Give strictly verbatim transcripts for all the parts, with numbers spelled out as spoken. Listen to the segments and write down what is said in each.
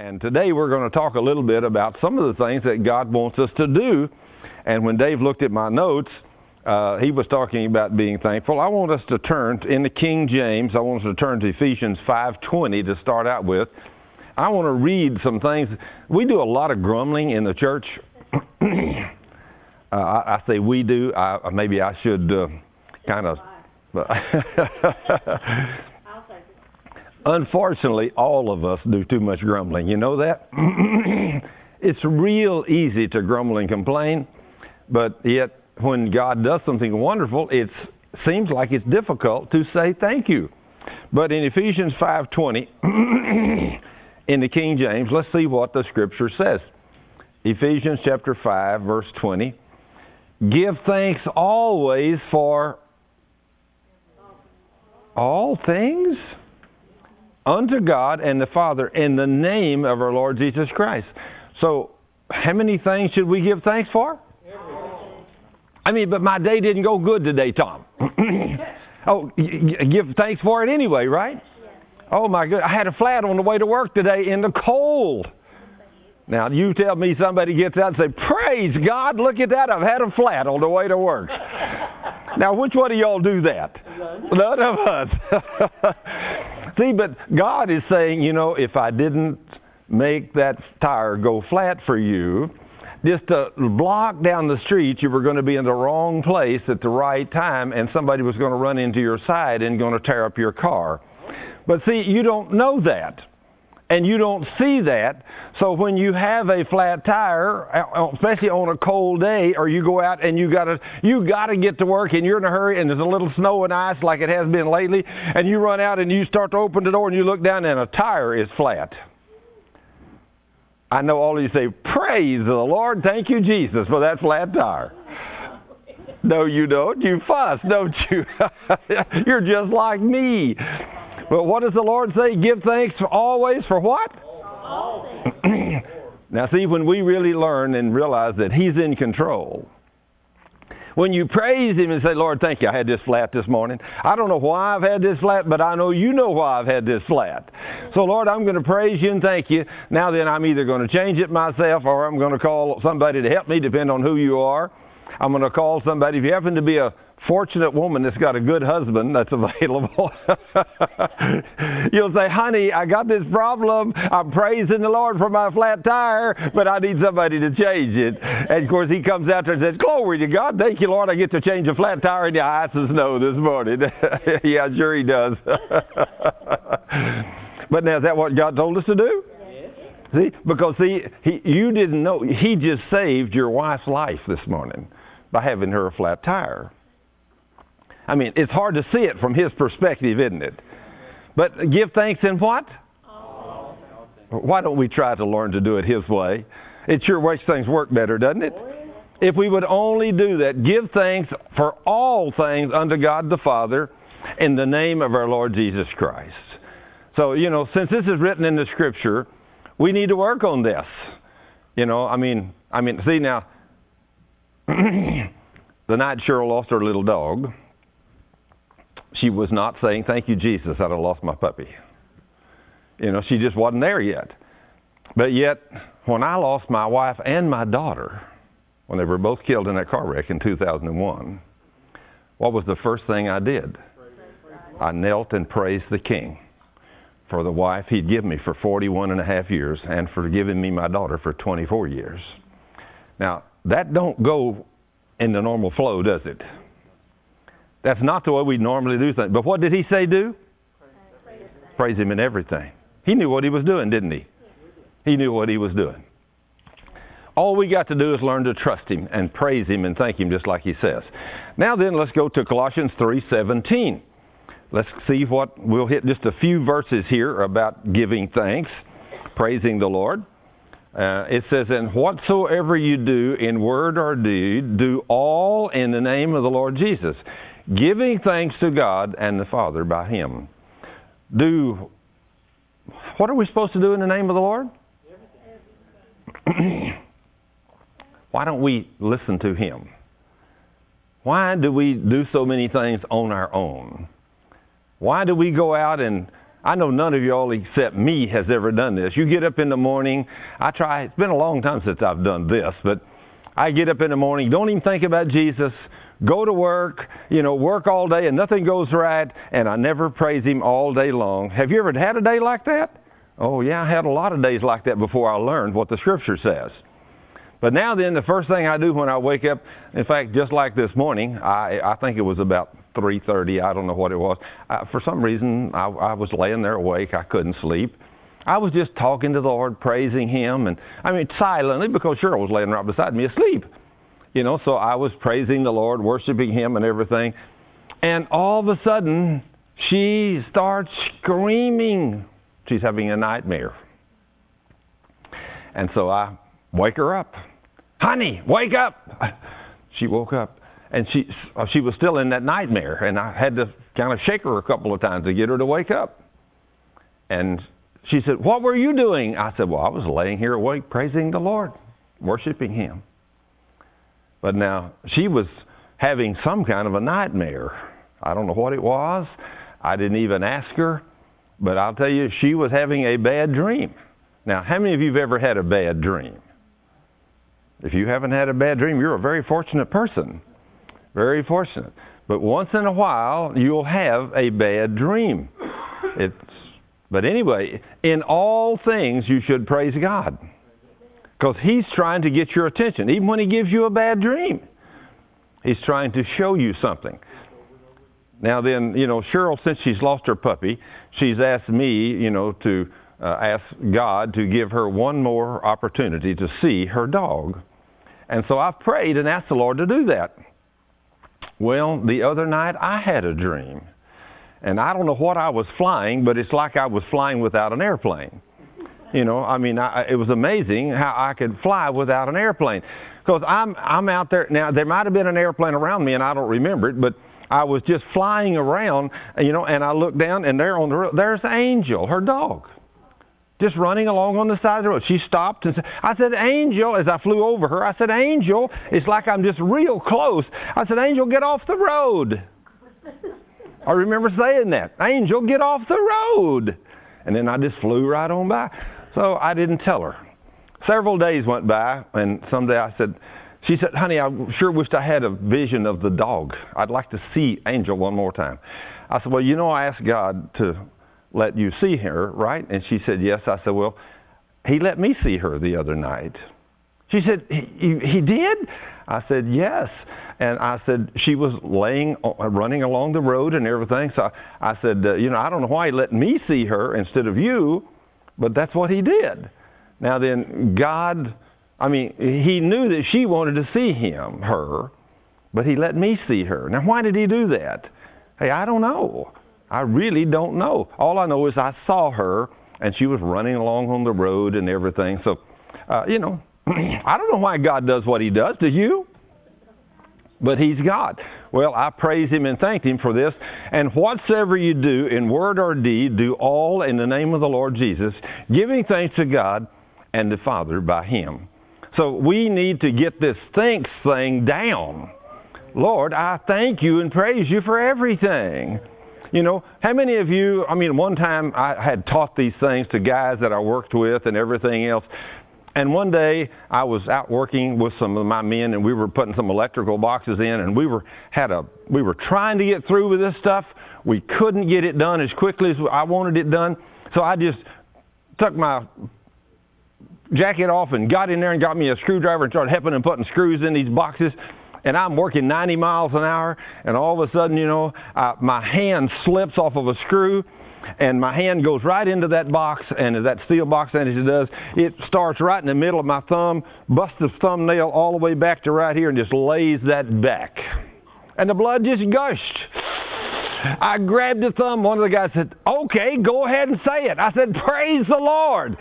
And today we're going to talk a little bit about some of the things that God wants us to do. And when Dave looked at my notes, uh, he was talking about being thankful. I want us to turn, in the King James, I want us to turn to Ephesians five twenty to start out with. I want to read some things. We do a lot of grumbling in the church. uh, I, I say we do. I, maybe I should uh, kind of... Unfortunately, all of us do too much grumbling. You know that? It's real easy to grumble and complain, but yet when God does something wonderful, it seems like it's difficult to say thank you. But in Ephesians five twenty, in the King James, let's see what the Scripture says. Ephesians chapter five, verse twenty. Give thanks always for all things unto God and the Father in the name of our Lord Jesus Christ. So, how many things should we give thanks for? Everything. I mean, but my day didn't go good today, Tom. Oh, give thanks for it anyway, right? Oh my God, I had a flat on the way to work today in the cold. Now, you tell me somebody gets out and say, praise God, look at that, I've had a flat on the way to work. Now, which one of y'all do that? None of us. See, but God is saying, you know, if I didn't make that tire go flat for you, just a block down the street, you were going to be in the wrong place at the right time, and somebody was going to run into your side and going to tear up your car. But see, you don't know that. And you don't see that. So when you have a flat tire, especially on a cold day, or you go out and you gotta you gotta get to work and you're in a hurry and there's a little snow and ice like it has been lately, and you run out and you start to open the door and you look down and a tire is flat. I know all of you say, praise the Lord, thank you Jesus for that flat tire. No, you don't. You fuss, don't you? You're just like me. But what does the Lord say? Give thanks for always for what? All things. Now see, when we really learn and realize that He's in control, when you praise Him and say, Lord, thank you, I had this flat this morning. I don't know why I've had this flat, but I know you know why I've had this flat. So Lord, I'm going to praise you and thank you. Now then, I'm either going to change it myself or I'm going to call somebody to help me, depending on who you are. I'm going to call somebody. If you happen to be a fortunate woman that's got a good husband that's available, you'll say, honey, I got this problem. I'm praising the Lord for my flat tire, but I need somebody to change it. And of course, he comes out there and says, glory to God. Thank you, Lord. I get to change a flat tire in the ice and snow this morning. Yeah, sure he does. But now, is that what God told us to do? See, because see, he, you didn't know. He just saved your wife's life this morning by having her a flat tire. I mean, it's hard to see it from his perspective, isn't it? But give thanks in what? All. Why don't we try to learn to do it his way? It sure makes things work better, doesn't it? If we would only do that, give thanks for all things unto God the Father in the name of our Lord Jesus Christ. So, you know, since this is written in the Scripture, we need to work on this. You know, I mean, I mean, see now, the night Cheryl lost her little dog, she was not saying, thank you, Jesus, that I lost my puppy. You know, she just wasn't there yet. But yet, when I lost my wife and my daughter, when they were both killed in that car wreck in two thousand one, what was the first thing I did? I knelt and praised the King for the wife He'd given me for forty-one and a half years and for giving me my daughter for twenty-four years. Now, that don't go in the normal flow, does it? That's not the way we normally do things. But what did He say do? Praise, Praise Him in everything. He knew what He was doing, didn't He? He knew what He was doing. All we got to do is learn to trust Him and praise Him and thank Him just like He says. Now then, let's go to Colossians three seventeen. Let's see what, we'll hit just a few verses here about giving thanks, praising the Lord. Uh, it says, and whatsoever you do in word or deed, do all in the name of the Lord Jesus, giving thanks to God and the Father by Him. Do, what are we supposed to do in the name of the Lord? Why don't we listen to Him? Why do we do so many things on our own? Why do we go out and I know none of y'all except me has ever done this. You get up in the morning. I try. It's been a long time since I've done this, but I get up in the morning, don't even think about Jesus, go to work, you know, work all day and nothing goes right, and I never praise Him all day long. Have you ever had a day like that? Oh, yeah, I had a lot of days like that before I learned what the Scripture says. But now then, the first thing I do when I wake up, in fact, just like this morning, I, I think it was about three thirty, I don't know what it was. I, for some reason, I, I was laying there awake. I couldn't sleep. I was just talking to the Lord, praising Him, and I mean silently, because Cheryl was laying right beside me asleep. You know, so I was praising the Lord, worshiping Him and everything. And all of a sudden, she starts screaming. She's having a nightmare. And so I wake her up. Honey, wake up! She woke up, and she she was still in that nightmare, and I had to kind of shake her a couple of times to get her to wake up. And she said, what were you doing? I said, well, I was laying here awake, praising the Lord, worshiping Him. But now, she was having some kind of a nightmare. I don't know what it was. I didn't even ask her. But I'll tell you, she was having a bad dream. Now, how many of you have ever had a bad dream? If you haven't had a bad dream, you're a very fortunate person. Very fortunate. But once in a while, you'll have a bad dream. It's But anyway, in all things, you should praise God. Because He's trying to get your attention. Even when He gives you a bad dream, He's trying to show you something. Now then, you know, Cheryl, since she's lost her puppy, she's asked me, you know, to uh, ask God to give her one more opportunity to see her dog. And so I've prayed and asked the Lord to do that. Well, the other night I had a dream. And I don't know what I was flying, but it's like I was flying without an airplane. You know, I mean, I, it was amazing how I could fly without an airplane. Because I'm, I'm out there. Now, there might have been an airplane around me, and I don't remember it, but I was just flying around, you know, and I looked down, and there on the road, there's Angel, her dog, just running along on the side of the road. She stopped, and said, I said, Angel, as I flew over her, I said, Angel, it's like I'm just real close. I said, Angel, get off the road. I remember saying that. Angel, get off the road. And then I just flew right on by. So I didn't tell her. Several days went by, and someday I said, she said, honey, I sure wished I had a vision of the dog. I'd like to see Angel one more time. I said, well, you know, I asked God to let you see her, right? And she said, yes. I said, well, He let me see her the other night. She said, he, he did? I said, yes. And I said, she was laying, running along the road and everything. So I said, uh, you know, I don't know why He let me see her instead of you, but that's what He did. Now then, God, I mean, He knew that she wanted to see him, her, but He let me see her. Now, why did He do that? Hey, I don't know. I really don't know. All I know is I saw her, and she was running along on the road and everything. So, uh, you know, I don't know why God does what He does. Do you? But He's God. Well, I praise Him and thank Him for this. And whatsoever you do in word or deed, do all in the name of the Lord Jesus, giving thanks to God and the Father by Him. So we need to get this thanks thing down. Lord, I thank You and praise You for everything. You know, how many of you, I mean, one time I had taught these things to guys that I worked with and everything else. And one day I was out working with some of my men, and we were putting some electrical boxes in, and we were had a we were trying to get through with this stuff. We couldn't get it done as quickly as I wanted it done. So I just took my jacket off and got in there and got me a screwdriver and started helping them putting screws in these boxes. And I'm working ninety miles an hour, and all of a sudden, you know, uh, my hand slips off of a screw, and my hand goes right into that box, and as that steel box, and as it does, it starts right in the middle of my thumb, busts the thumbnail all the way back to right here, and just lays that back. And the blood just gushed. I grabbed the thumb. One of the guys said, okay, go ahead and say it. I said, praise the Lord.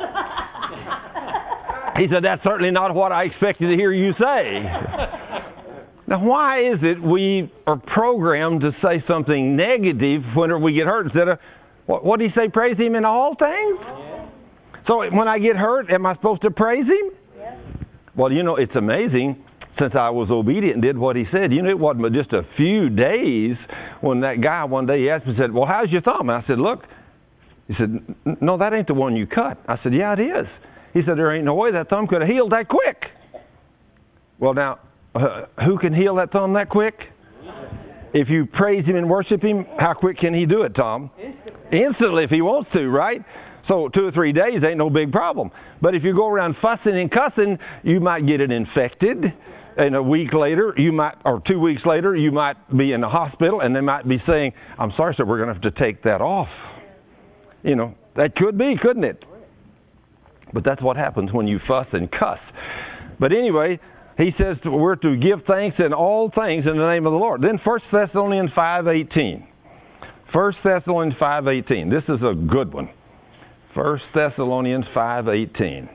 He said, that's certainly not what I expected to hear you say. Now, why is it we are programmed to say something negative whenever we get hurt instead of, what, what did He say, praise Him in all things? Yeah. So when I get hurt, am I supposed to praise Him? Yeah. Well, you know, it's amazing. Since I was obedient and did what He said, you know, it wasn't but just a few days when that guy one day he asked me, said, well, how's your thumb? And I said, look, He said, no, that ain't the one you cut. I said, yeah, it is. He said, there ain't no way that thumb could have healed that quick. Well, now, uh, who can heal that thumb that quick? If you praise him and worship him, how quick can he do it, Tom? Instantly, Instantly if he wants to, right? So two or three days ain't no big problem. But if you go around fussing and cussing, you might get it infected. And a week later, you might, or two weeks later, you might be in the hospital, and they might be saying, I'm sorry, sir, we're going to have to take that off. You know, that could be, couldn't it? But that's what happens when you fuss and cuss. But anyway, he says we're to give thanks in all things in the name of the Lord. Then First Thessalonians five eighteen. First Thessalonians five eighteen. This is a good one. First Thessalonians five eighteen.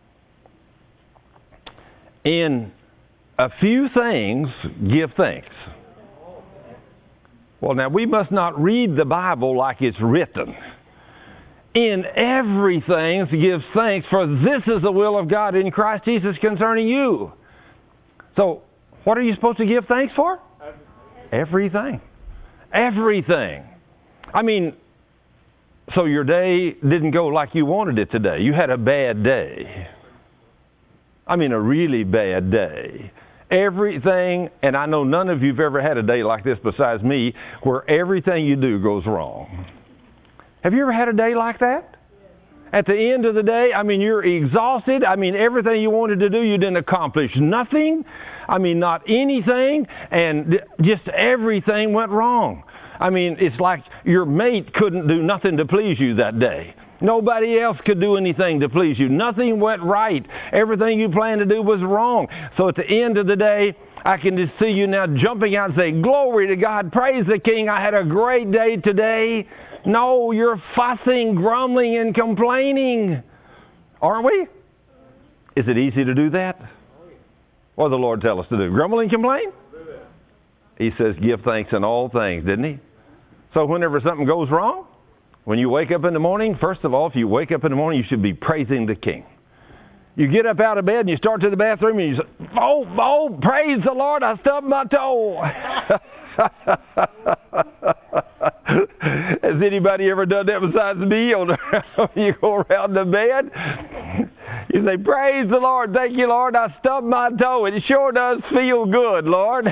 In a few things, give thanks. Well, now, we must not read the Bible like it's written. In everything, give thanks, for this is the will of God in Christ Jesus concerning you. So, what are you supposed to give thanks for? Everything. Everything. I mean, so your day didn't go like you wanted it today. You had a bad day. I mean, a really bad day. Everything, and I know none of you have ever had a day like this besides me, where everything you do goes wrong. Have you ever had a day like that? At the end of the day, I mean, you're exhausted. I mean, everything you wanted to do, you didn't accomplish nothing. I mean, not anything. And just everything went wrong. I mean, it's like your mate couldn't do nothing to please you that day. Nobody else could do anything to please you. Nothing went right. Everything you planned to do was wrong. So at the end of the day, I can just see you now jumping out and say, glory to God, praise the King, I had a great day today. No, you're fussing, grumbling, and complaining. Aren't we? Is it easy to do that? What did the Lord tell us to do? Grumble and complain? He says, give thanks in all things, didn't he? So whenever something goes wrong, when you wake up in the morning, first of all, if you wake up in the morning, you should be praising the King. You get up out of bed and you start to the bathroom and you say, oh, oh, praise the Lord, I stubbed my toe. Has anybody ever done that besides me? You go around the bed, you say, praise the Lord, thank you, Lord, I stubbed my toe. It sure does feel good, Lord.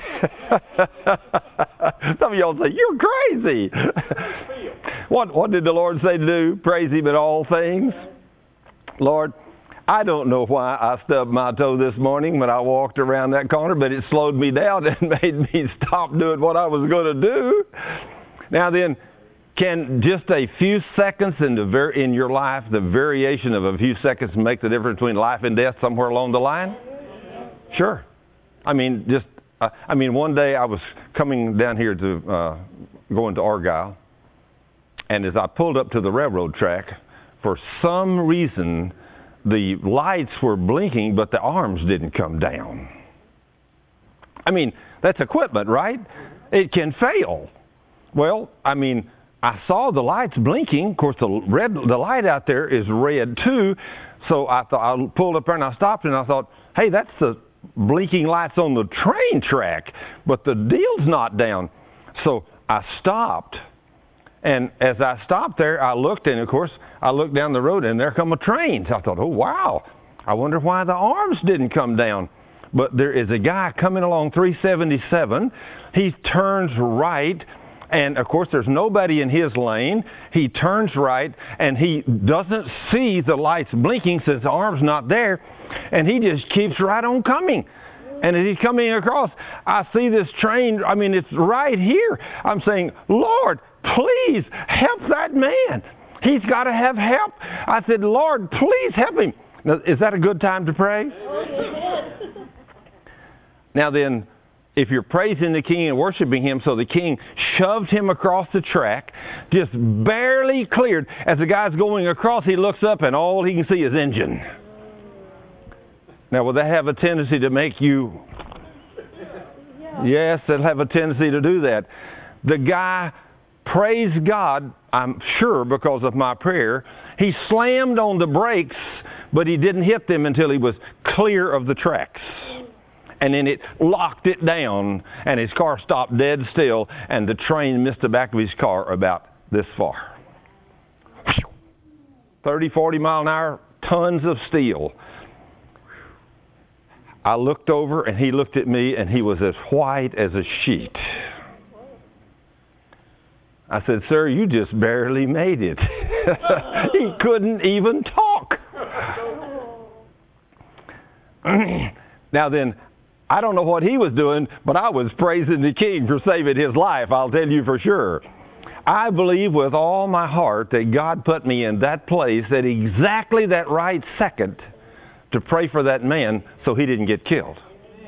Some of y'all say, you're crazy. What, what did the Lord say to do? Praise Him in all things. Lord, I don't know why I stubbed my toe this morning when I walked around that corner, but it slowed me down and made me stop doing what I was going to do. Now then, can just a few seconds in, the ver- in your life, the variation of a few seconds make the difference between life and death somewhere along the line? Sure. I mean, just, uh, I mean, one day I was coming down here to, uh, going to Argyle, and as I pulled up to the railroad track, for some reason, the lights were blinking, but the arms didn't come down. I mean, that's equipment, right? It can fail. Well, I mean, I saw the lights blinking. Of course, the red, the light out there is red too. So I thought I pulled up there and I stopped and I thought, hey, that's the blinking lights on the train track, but the deal's not down. So I stopped. And as I stopped there, I looked, and of course, I looked down the road, and there come a train. So I thought, oh, wow, I wonder why the arms didn't come down. But there is a guy coming along three seventy-seven. He turns right, and of course, there's nobody in his lane. He turns right, and he doesn't see the lights blinking since the arm's not there, and he just keeps right on coming. And as he's coming across, I see this train. I mean, it's right here. I'm saying, Lord, please help that man. He's got to have help. I said, Lord, please help him. Now, is that a good time to pray? Now then, if you're praising the King and worshiping Him, so the King shoved him across the track, just barely cleared. As the guy's going across, he looks up and all he can see is engine. Now, will that have a tendency to make you... Yes, it'll have a tendency to do that. The guy... Praise God, I'm sure because of my prayer, he slammed on the brakes, but he didn't hit them until he was clear of the tracks. And then it locked it down, and his car stopped dead still, and the train missed the back of his car about this far. thirty, forty mile an hour, tons of steel. I looked over and he looked at me and he was as white as a sheet. I said, sir, you just barely made it. He couldn't even talk. Now then, I don't know what he was doing, but I was praising the King for saving his life, I'll tell you for sure. I believe with all my heart that God put me in that place at exactly that right second to pray for that man so he didn't get killed.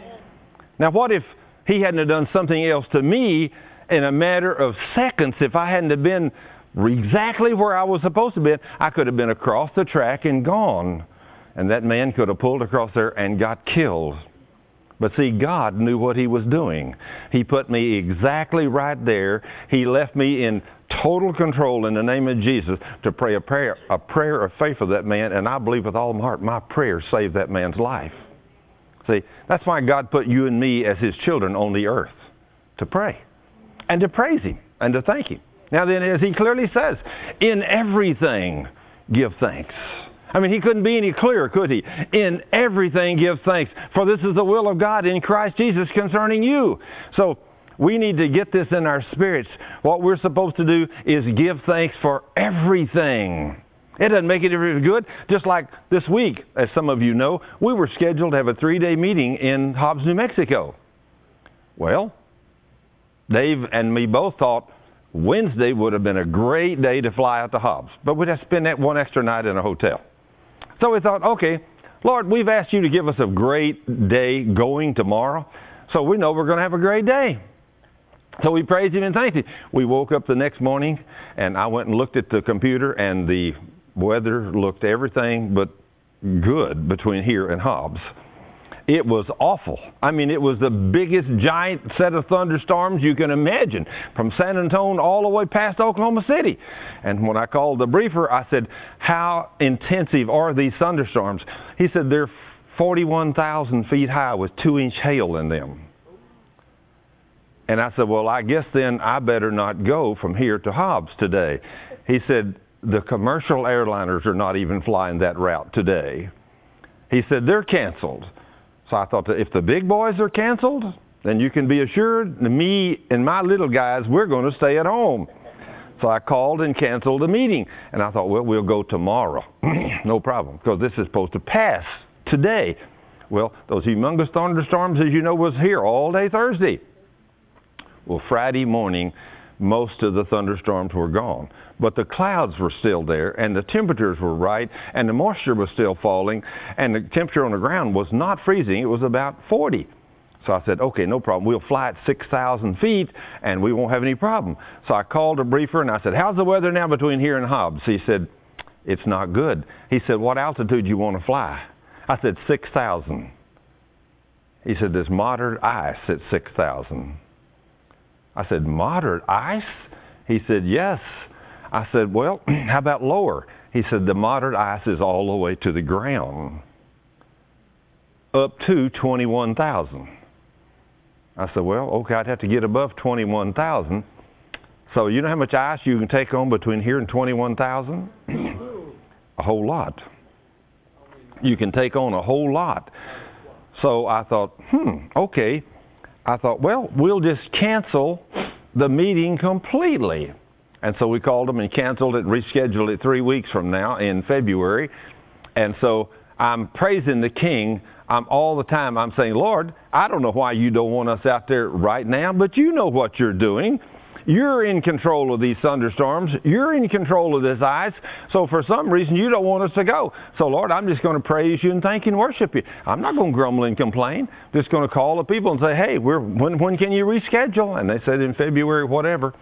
Now what if he hadn't have done something else to me in a matter of seconds? If I hadn't have been exactly where I was supposed to be, I could have been across the track and gone. And that man could have pulled across there and got killed. But see, God knew what he was doing. He put me exactly right there. He left me in total control in the name of Jesus to pray a prayer, a prayer of faith for that man. And I believe with all my heart, my prayer saved that man's life. See, that's why God put you and me as his children on the earth, to pray and to praise him and to thank him. Now then, as he clearly says, in everything give thanks. I mean, he couldn't be any clearer, could he? In everything give thanks, for this is the will of God in Christ Jesus concerning you. So we need to get this in our spirits. What we're supposed to do is give thanks for everything. It doesn't make it very good. Just like this week, as some of you know, we were scheduled to have a three-day meeting in Hobbs, New Mexico. Well, Dave and me both thought Wednesday would have been a great day to fly out to Hobbs, but we'd have to spend that one extra night in a hotel. So we thought, okay, Lord, we've asked you to give us a great day going tomorrow, so we know we're going to have a great day. So we praised him and thanked him. We woke up the next morning, and I went and looked at the computer, and the weather looked everything but good between here and Hobbs. It was awful. I mean, it was the biggest giant set of thunderstorms you can imagine, from San Antonio all the way past Oklahoma City. And when I called the briefer, I said, how intensive are these thunderstorms? He said, they're forty-one thousand feet high with two-inch hail in them. And I said, well, I guess then I better not go from here to Hobbs today. He said, the commercial airliners are not even flying that route today. He said, they're canceled. So I thought that if the big boys are canceled, then you can be assured me and my little guys, we're going to stay at home. So I called and canceled the meeting. And I thought, well, we'll go tomorrow. No problem, because this is supposed to pass today. Well, those humongous thunderstorms, as you know, was here all day Thursday. Well, Friday morning, most of the thunderstorms were gone. But the clouds were still there, and the temperatures were right, and the moisture was still falling, and the temperature on the ground was not freezing. It was about forty. So I said, okay, no problem. We'll fly at six thousand feet, and we won't have any problem. So I called a briefer, and I said, how's the weather now between here and Hobbs? He said, it's not good. He said, what altitude do you want to fly? I said, six thousand. He said, there's moderate ice at six thousand. I said, moderate ice? He said, yes. I said, well, how about lower? He said, the moderate ice is all the way to the ground, up to twenty-one thousand. I said, well, okay, I'd have to get above twenty-one thousand. So you know how much ice you can take on between here and twenty-one thousand? A whole lot. You can take on a whole lot. So I thought, hmm, okay. I thought, well, we'll just cancel the meeting completely. And so we called them and canceled it, rescheduled it three weeks from now in February. And so I'm praising the King. I'm all the time, I'm saying, Lord, I don't know why you don't want us out there right now, but you know what you're doing. You're in control of these thunderstorms. You're in control of this ice. So for some reason, you don't want us to go. So, Lord, I'm just going to praise you and thank you and worship you. I'm not going to grumble and complain. Just going to call the people and say, hey, we're, when, when can you reschedule? And they said in February, whatever.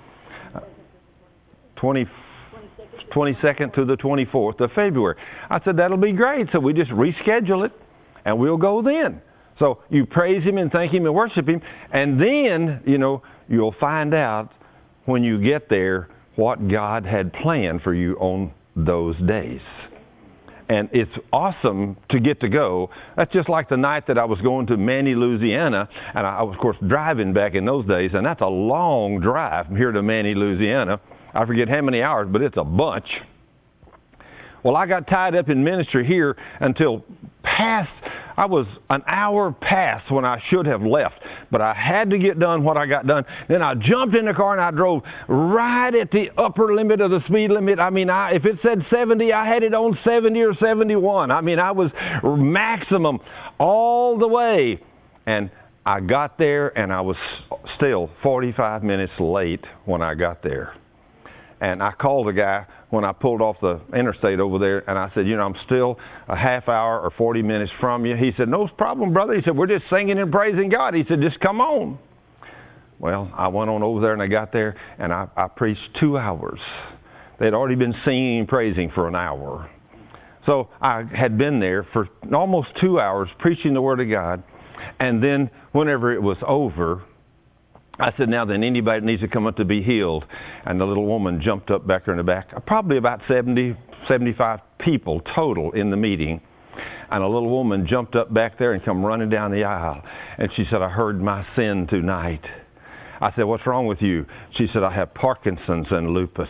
twenty-second to the twenty-fourth of February. I said, that'll be great. So we just reschedule it, and we'll go then. So you praise him and thank him and worship him, and then, you know, you'll find out when you get there what God had planned for you on those days. And it's awesome to get to go. That's just like the night that I was going to Many, Louisiana, and I was, of course, driving back in those days, and that's a long drive from here to Many, Louisiana. I forget how many hours, but it's a bunch. Well, I got tied up in ministry here until past, I was an hour past when I should have left. But I had to get done what I got done. Then I jumped in the car and I drove right at the upper limit of the speed limit. I mean, I, if it said seventy, I had it on seventy or seventy-one. I mean, I was maximum all the way. And I got there and I was still forty-five minutes late when I got there. And I called the guy when I pulled off the interstate over there, and I said, you know, I'm still a half hour or forty minutes from you. He said, no problem, brother. He said, we're just singing and praising God. He said, just come on. Well, I went on over there, and I got there, and I, I preached two hours. They'd already been singing and praising for an hour. So I had been there for almost two hours preaching the Word of God, and then whenever it was over, I said, now then, anybody needs to come up to be healed. And the little woman jumped up back there in the back. Probably about seventy, seventy-five people total in the meeting. And a little woman jumped up back there and come running down the aisle. And she said, I heard my sin tonight. I said, what's wrong with you? She said, I have Parkinson's and lupus.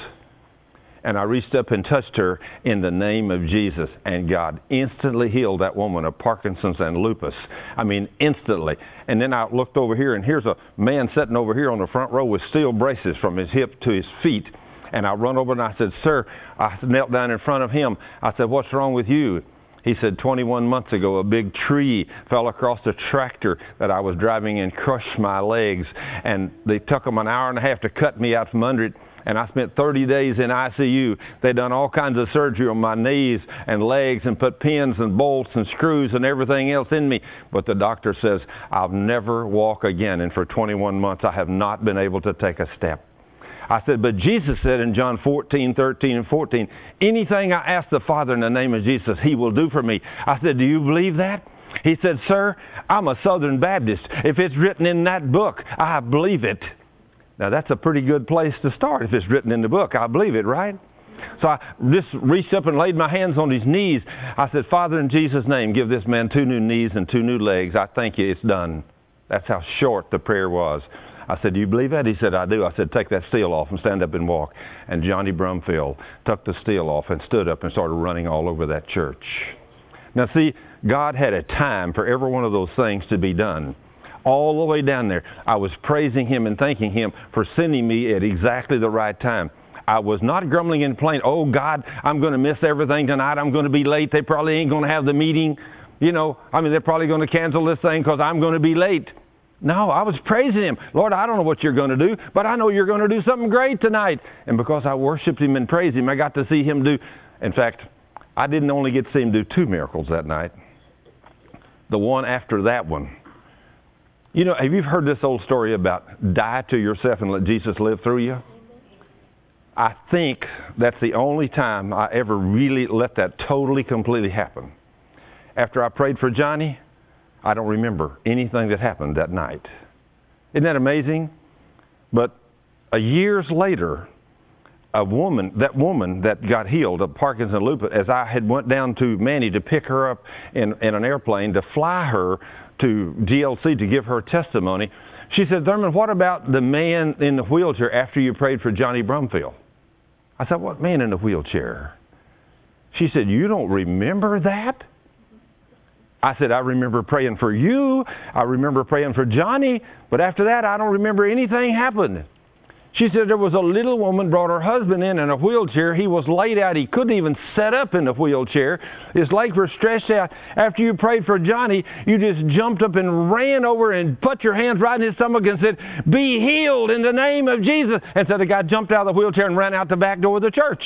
And I reached up and touched her in the name of Jesus. And God instantly healed that woman of Parkinson's and lupus. I mean, instantly. And then I looked over here, and here's a man sitting over here on the front row with steel braces from his hip to his feet. And I run over and I said, sir, I knelt down in front of him. I said, what's wrong with you? He said, twenty-one months ago, a big tree fell across the tractor that I was driving and crushed my legs. And they took them an hour and a half to cut me out from under it. And I spent thirty days in I C U. They done all kinds of surgery on my knees and legs and put pins and bolts and screws and everything else in me. But the doctor says, I'll never walk again. And for twenty-one months, I have not been able to take a step. I said, but Jesus said in John fourteen, thirteen, and fourteen, anything I ask the Father in the name of Jesus, He will do for me. I said, do you believe that? He said, sir, I'm a Southern Baptist. If it's written in that book, I believe it. Now, that's a pretty good place to start if it's written in the book. I believe it, right? So I just reached up and laid my hands on his knees. I said, Father, in Jesus' name, give this man two new knees and two new legs. I thank you. It's done. That's how short the prayer was. I said, do you believe that? He said, I do. I said, take that steel off and stand up and walk. And Johnny Brumfield took the steel off and stood up and started running all over that church. Now, see, God had a time for every one of those things to be done. All the way down there, I was praising Him and thanking Him for sending me at exactly the right time. I was not grumbling and complaining, oh, God, I'm going to miss everything tonight. I'm going to be late. They probably ain't going to have the meeting. You know, I mean, they're probably going to cancel this thing because I'm going to be late. No, I was praising Him. Lord, I don't know what you're going to do, but I know you're going to do something great tonight. And because I worshiped Him and praised Him, I got to see Him do. In fact, I didn't only get to see Him do two miracles that night. The one after that one. You know, have you heard this old story about die to yourself and let Jesus live through you? I think that's the only time I ever really let that totally, completely happen. After I prayed for Johnny, I don't remember anything that happened that night. Isn't that amazing? But a years later, a woman, that woman that got healed of Parkinson's and lupus, as I had went down to Manny to pick her up in, in an airplane to fly her to G L C to give her testimony, she said, Thurman, what about the man in the wheelchair after you prayed for Johnny Brumfield? I said, what man in the wheelchair? She said, you don't remember that? I said, I remember praying for you. I remember praying for Johnny. But after that, I don't remember anything happened. She said there was a little woman brought her husband in in a wheelchair. He was laid out. He couldn't even sit up in the wheelchair. His legs were stretched out. After you prayed for Johnny, you just jumped up and ran over and put your hands right in his stomach and said, be healed in the name of Jesus. And so the guy jumped out of the wheelchair and ran out the back door of the church.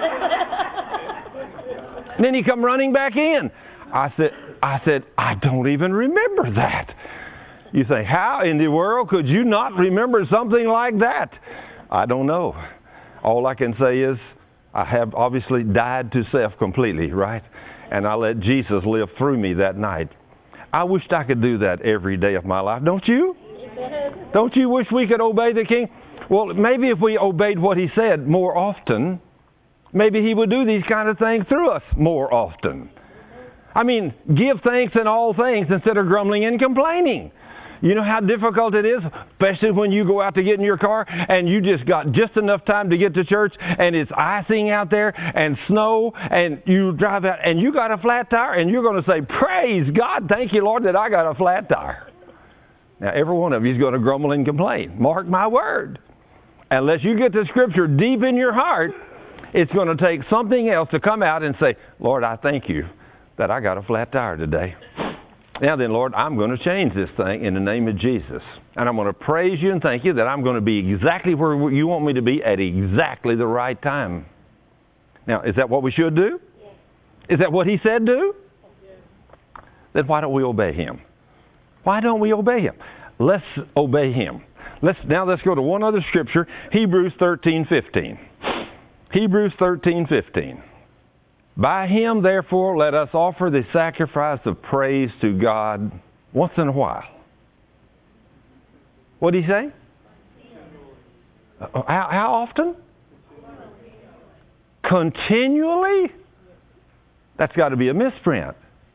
And then he come running back in. I said, I said, I don't even remember that. You say, how in the world could you not remember something like that? I don't know. All I can say is I have obviously died to self completely, right? And I let Jesus live through me that night. I wished I could do that every day of my life. Don't you? Don't you wish we could obey the King? Well, maybe if we obeyed what He said more often, maybe He would do these kind of things through us more often. I mean, give thanks in all things instead of grumbling and complaining. You know how difficult it is, especially when you go out to get in your car and you just got just enough time to get to church and it's icing out there and snow and you drive out and you got a flat tire and you're going to say, praise God, thank you, Lord, that I got a flat tire. Now, every one of you is going to grumble and complain. Mark my word. Unless you get the Scripture deep in your heart, it's going to take something else to come out and say, Lord, I thank you that I got a flat tire today. Now then, Lord, I'm going to change this thing in the name of Jesus. And I'm going to praise you and thank you that I'm going to be exactly where you want me to be at exactly the right time. Now, is that what we should do? Yes. Is that what He said do? Yes. Then why don't we obey Him? Why don't we obey Him? Let's obey Him. Let's now let's go to one other scripture, Hebrews thirteen fifteen. Hebrews thirteen fifteen. By Him, therefore, let us offer the sacrifice of praise to God once in a while. What did He say? How, how often? Continually? That's got to be a misprint.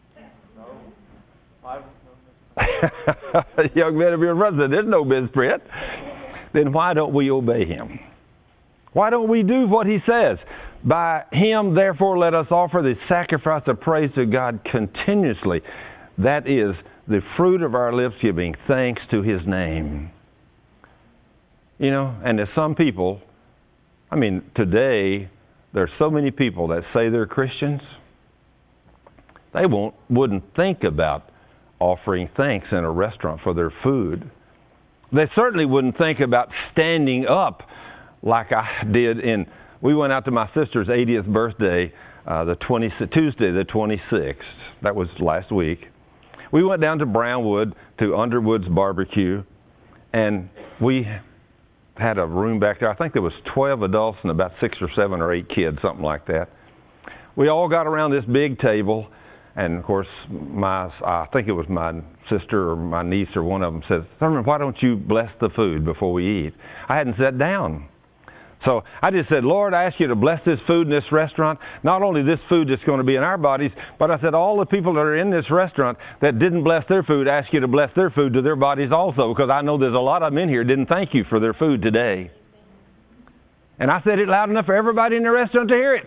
Young men of your brother, there's no misprint. Then why don't we obey Him? Why don't we do what He says? By Him, therefore, let us offer the sacrifice of praise to God continuously. That is the fruit of our lips giving thanks to His name. You know, and there's some people, I mean, today, there's so many people that say they're Christians, they won't, wouldn't think about offering thanks in a restaurant for their food. They certainly wouldn't think about standing up like I did in... We went out to my sister's eightieth birthday, uh, the twentieth, Tuesday the twenty-sixth. That was last week. We went down to Brownwood to Underwood's Barbecue, and we had a room back there. I think there was twelve adults and about six or seven or eight kids, something like that. We all got around this big table, and of course, my I think it was my sister or my niece or one of them said, Thurman, why don't you bless the food before we eat? I hadn't sat down. So I just said, Lord, I ask you to bless this food in this restaurant. Not only this food that's going to be in our bodies, but I said all the people that are in this restaurant that didn't bless their food, I ask you to bless their food to their bodies also, because I know there's a lot of them in here didn't thank you for their food today. And I said it loud enough for everybody in the restaurant to hear it.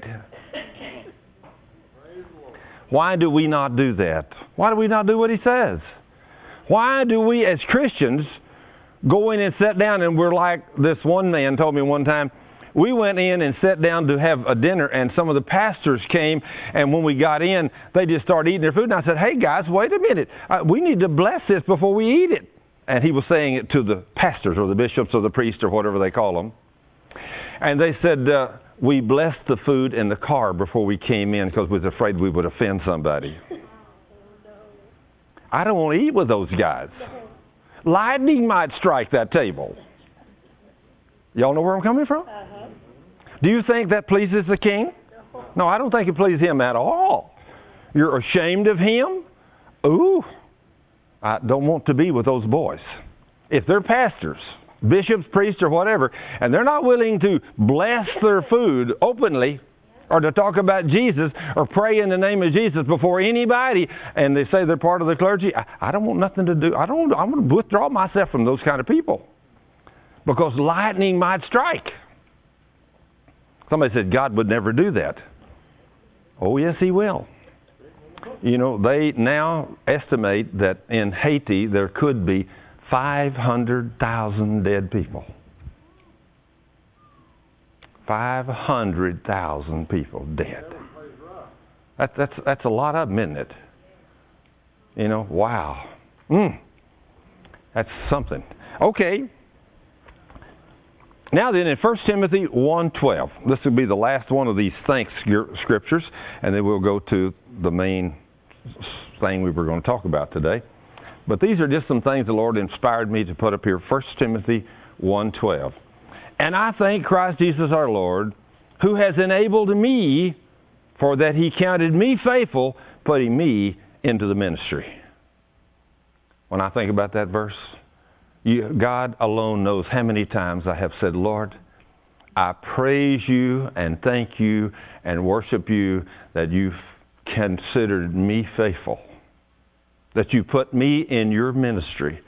Why do we not do that? Why do we not do what He says? Why do we as Christians go in and sit down and we're like this one man told me one time, we went in and sat down to have a dinner, and some of the pastors came, and when we got in, they just started eating their food. And I said, hey, guys, wait a minute. Uh, we need to bless this before we eat it. And he was saying it to the pastors or the bishops or the priests or whatever they call them. And they said, uh, we blessed the food in the car before we came in because we was afraid we would offend somebody. I don't want to eat with those guys. Lightning might strike that table. Y'all know where I'm coming from? Uh-huh. Do you think that pleases the king? No, I don't think it pleases him at all. You're ashamed of him? Ooh, I don't want to be with those boys. If they're pastors, bishops, priests, or whatever, and they're not willing to bless their food openly or to talk about Jesus or pray in the name of Jesus before anybody, and they say they're part of the clergy, I, I don't want nothing to do. I don't. I'm going to withdraw myself from those kind of people because lightning might strike. Somebody said God would never do that. Oh, yes, He will. You know, they now estimate that in Haiti there could be five hundred thousand dead people. five hundred thousand people dead. That, that's, that's a lot of them, isn't it? You know, wow. Mm. That's something. Okay. Now then, in First Timothy one twelve, this will be the last one of these thanks scriptures, and then we'll go to the main thing we were going to talk about today. But these are just some things the Lord inspired me to put up here. First Timothy one twelve. And I thank Christ Jesus our Lord, who has enabled me, for that He counted me faithful, putting me into the ministry. When I think about that verse, you, God alone knows how many times I have said, Lord, I praise you and thank you and worship you that you've considered me faithful, that you put me in your ministry,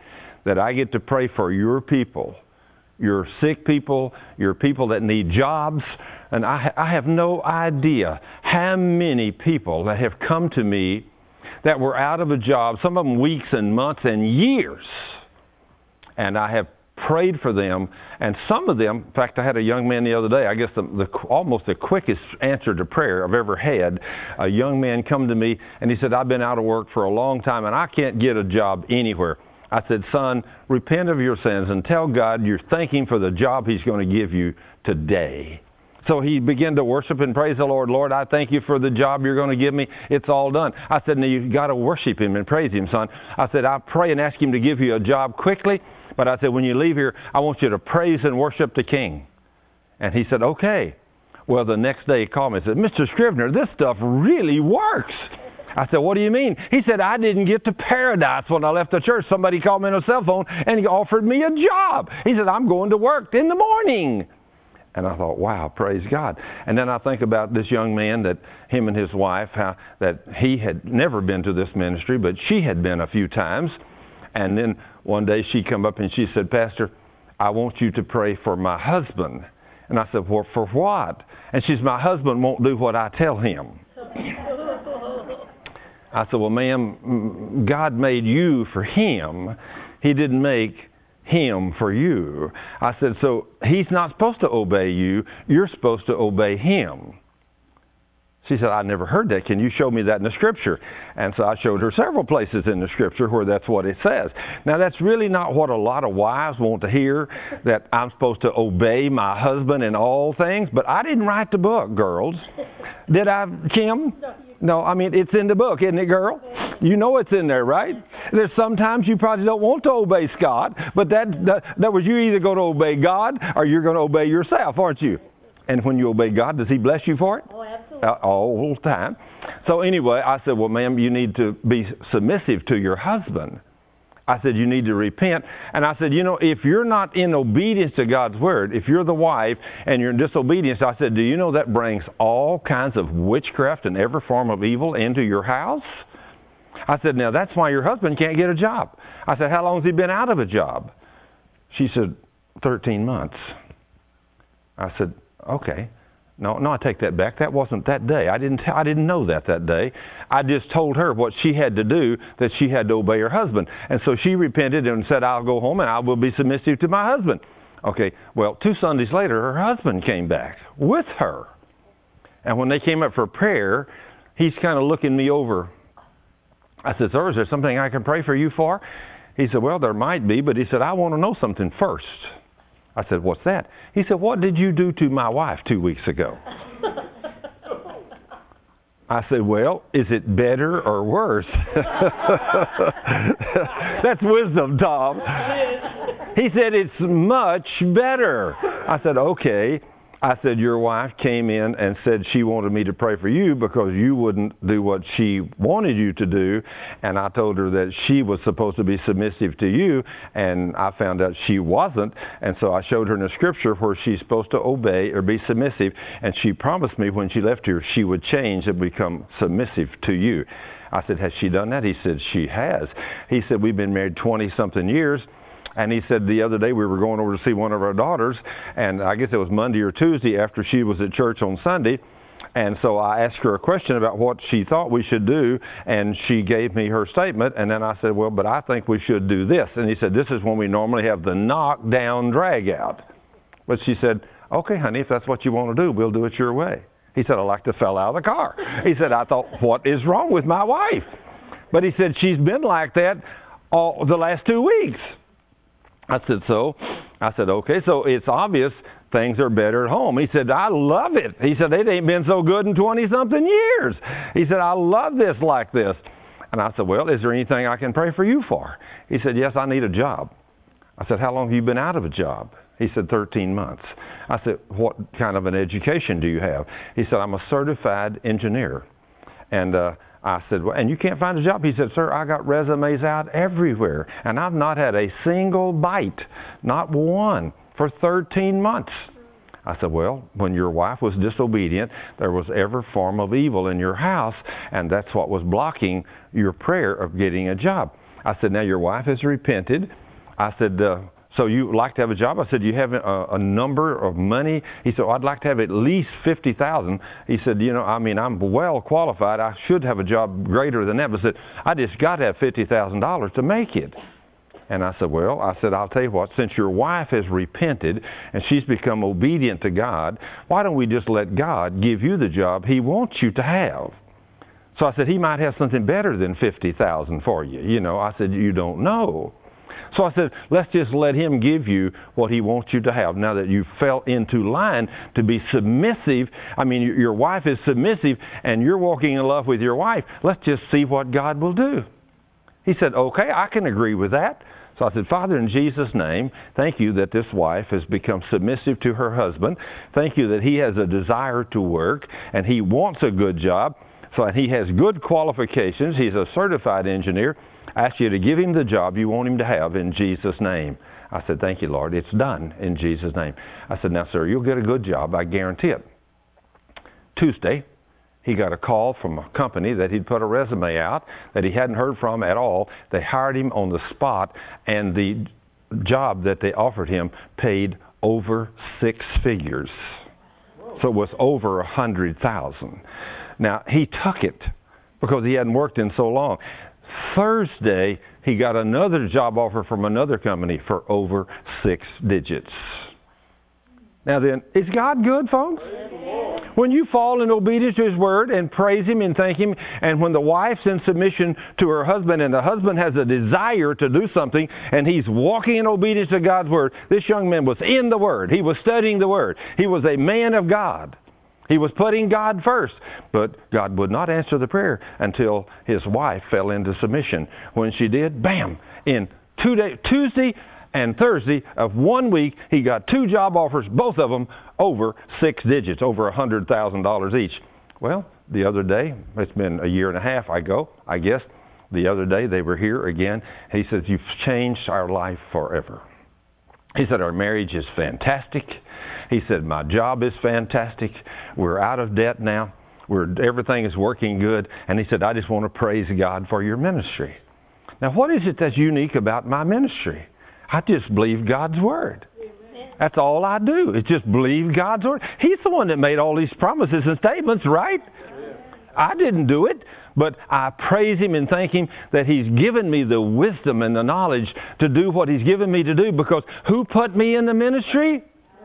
that I get to pray for your people, your sick people, your people that need jobs. And I, I have no idea how many people that have come to me that were out of a job, some of them weeks and months and years. And I have prayed for them. And some of them, in fact, I had a young man the other day, I guess the, the almost the quickest answer to prayer I've ever had. A young man come to me and he said, I've been out of work for a long time and I can't get a job anywhere. I said, son, repent of your sins and tell God you're thanking for the job He's going to give you today. So he began to worship and praise the Lord. Lord, I thank you for the job you're going to give me. It's all done. I said, now you've got to worship Him and praise Him, son. I said, I pray and ask Him to give you a job quickly. But I said, when you leave here, I want you to praise and worship the King. And he said, okay. Well, the next day he called me and said, Mister Scrivener, this stuff really works. I said, what do you mean? He said, I didn't get to paradise when I left the church. Somebody called me on a cell phone and he offered me a job. He said, I'm going to work in the morning. And I thought, wow, praise God. And then I think about this young man, that him and his wife, how that he had never been to this ministry, but she had been a few times. And then one day she come up and she said, Pastor, I want you to pray for my husband. And I said, well, for what? And she said, my husband won't do what I tell him. I said, well, ma'am, God made you for Him. He didn't make Him for you. I said, so He's not supposed to obey you. You're supposed to obey Him. She said, I never heard that. Can you show me that in the Scripture? And so I showed her several places in the Scripture where that's what it says. Now, that's really not what a lot of wives want to hear, that I'm supposed to obey my husband in all things. But I didn't write the book, girls. Did I, Kim? No, I mean, it's in the book, isn't it, girl? You know it's in there, right? There's sometimes you probably don't want to obey Scott, but that, that, that was you either going to obey God or you're going to obey yourself, aren't you? And when you obey God, does He bless you for it? Oh, absolutely. Uh, all the time. So anyway, I said, well, ma'am, you need to be submissive to your husband. I said, you need to repent. And I said, you know, if you're not in obedience to God's Word, if you're the wife and you're in disobedience, I said, do you know that brings all kinds of witchcraft and every form of evil into your house? I said, now that's why your husband can't get a job. I said, how long has he been out of a job? She said, thirteen months. I said, okay. No, no, I take that back. That wasn't that day. I didn't, t- I didn't know that that day. I just told her what she had to do, that she had to obey her husband. And so she repented and said, I'll go home and I will be submissive to my husband. Okay, well, two Sundays later, her husband came back with her. And when they came up for prayer, he's kind of looking me over. I said, sir, is there something I can pray for you for? He said, well, there might be, but he said, I want to know something first. I said, what's that? He said, what did you do to my wife two weeks ago? I said, well, is it better or worse? That's wisdom, Tom. He said, it's much better. I said, okay. I said, your wife came in and said she wanted me to pray for you because you wouldn't do what she wanted you to do. And I told her that she was supposed to be submissive to you. And I found out she wasn't. And so I showed her in the Scripture where she's supposed to obey or be submissive. And she promised me when she left here, she would change and become submissive to you. I said, has she done that? He said, she has. He said, we've been married twenty-something years. And he said the other day we were going over to see one of our daughters, and I guess it was Monday or Tuesday after she was at church on Sunday. And so I asked her a question about what she thought we should do, and she gave me her statement. And then I said, well, but I think we should do this. And he said, this is when we normally have the knock-down drag-out. But she said, okay, honey, if that's what you want to do, we'll do it your way. He said, I like to fell out of the car. He said, I thought, what is wrong with my wife? But he said, she's been like that all the last two weeks. I said, so? I said, okay, so it's obvious things are better at home. He said, I love it. He said, it ain't been so good in twenty-something years. He said, I love this like this. And I said, well, is there anything I can pray for you for? He said, yes, I need a job. I said, how long have you been out of a job? He said, thirteen months. I said, what kind of an education do you have? He said, I'm a certified engineer. And uh, I said, well, and you can't find a job? He said, sir, I got resumes out everywhere, and I've not had a single bite, not one, for thirteen months. I said, well, when your wife was disobedient, there was every form of evil in your house, and that's what was blocking your prayer of getting a job. I said, now your wife has repented. I said, uh, so you like to have a job? I said, you have a, a number of money? He said, well, I'd like to have at least fifty thousand dollars. He said, you know, I mean, I'm well qualified. I should have a job greater than that. But I said, I just got to have fifty thousand dollars to make it. And I said, well, I said, I'll tell you what, since your wife has repented and she's become obedient to God, why don't we just let God give you the job He wants you to have? So I said, He might have something better than fifty thousand dollars for you. You know, I said, you don't know. So I said, let's just let Him give you what He wants you to have. Now that you fell into line to be submissive, I mean, your wife is submissive and you're walking in love with your wife, let's just see what God will do. He said, okay, I can agree with that. So I said, Father, in Jesus' name, thank you that this wife has become submissive to her husband. Thank you that he has a desire to work and he wants a good job. So he has good qualifications. He's a certified engineer. I ask you to give him the job you want him to have in Jesus' name. I said, thank you, Lord. It's done in Jesus' name. I said, now, sir, you'll get a good job. I guarantee it. Tuesday, he got a call from a company that he'd put a resume out that he hadn't heard from at all. They hired him on the spot, and the job that they offered him paid over six figures. So it was over a hundred thousand. Now, he took it because he hadn't worked in so long. Thursday, he got another job offer from another company for over six digits. Now then, is God good, folks? When you fall in obedience to His Word and praise Him and thank Him, and when the wife's in submission to her husband and the husband has a desire to do something and he's walking in obedience to God's Word, this young man was in the Word. He was studying the Word. He was a man of God. He was putting God first. But God would not answer the prayer until his wife fell into submission. When she did, bam, in two day, Tuesday and Thursday of one week, he got two job offers, both of them over six digits, over one hundred thousand dollars each. Well, the other day, it's been a year and a half ago, I guess, the other day they were here again. He says, you've changed our life forever. He said, our marriage is fantastic. He said, my job is fantastic. We're out of debt now. We're, everything is working good. And he said, I just want to praise God for your ministry. Now, what is it that's unique about my ministry? I just believe God's Word. Amen. That's all I do. It's just believe God's Word. He's the one that made all these promises and statements, right? Amen. I didn't do it, but I praise Him and thank Him that He's given me the wisdom and the knowledge to do what He's given me to do, because who put me in the ministry?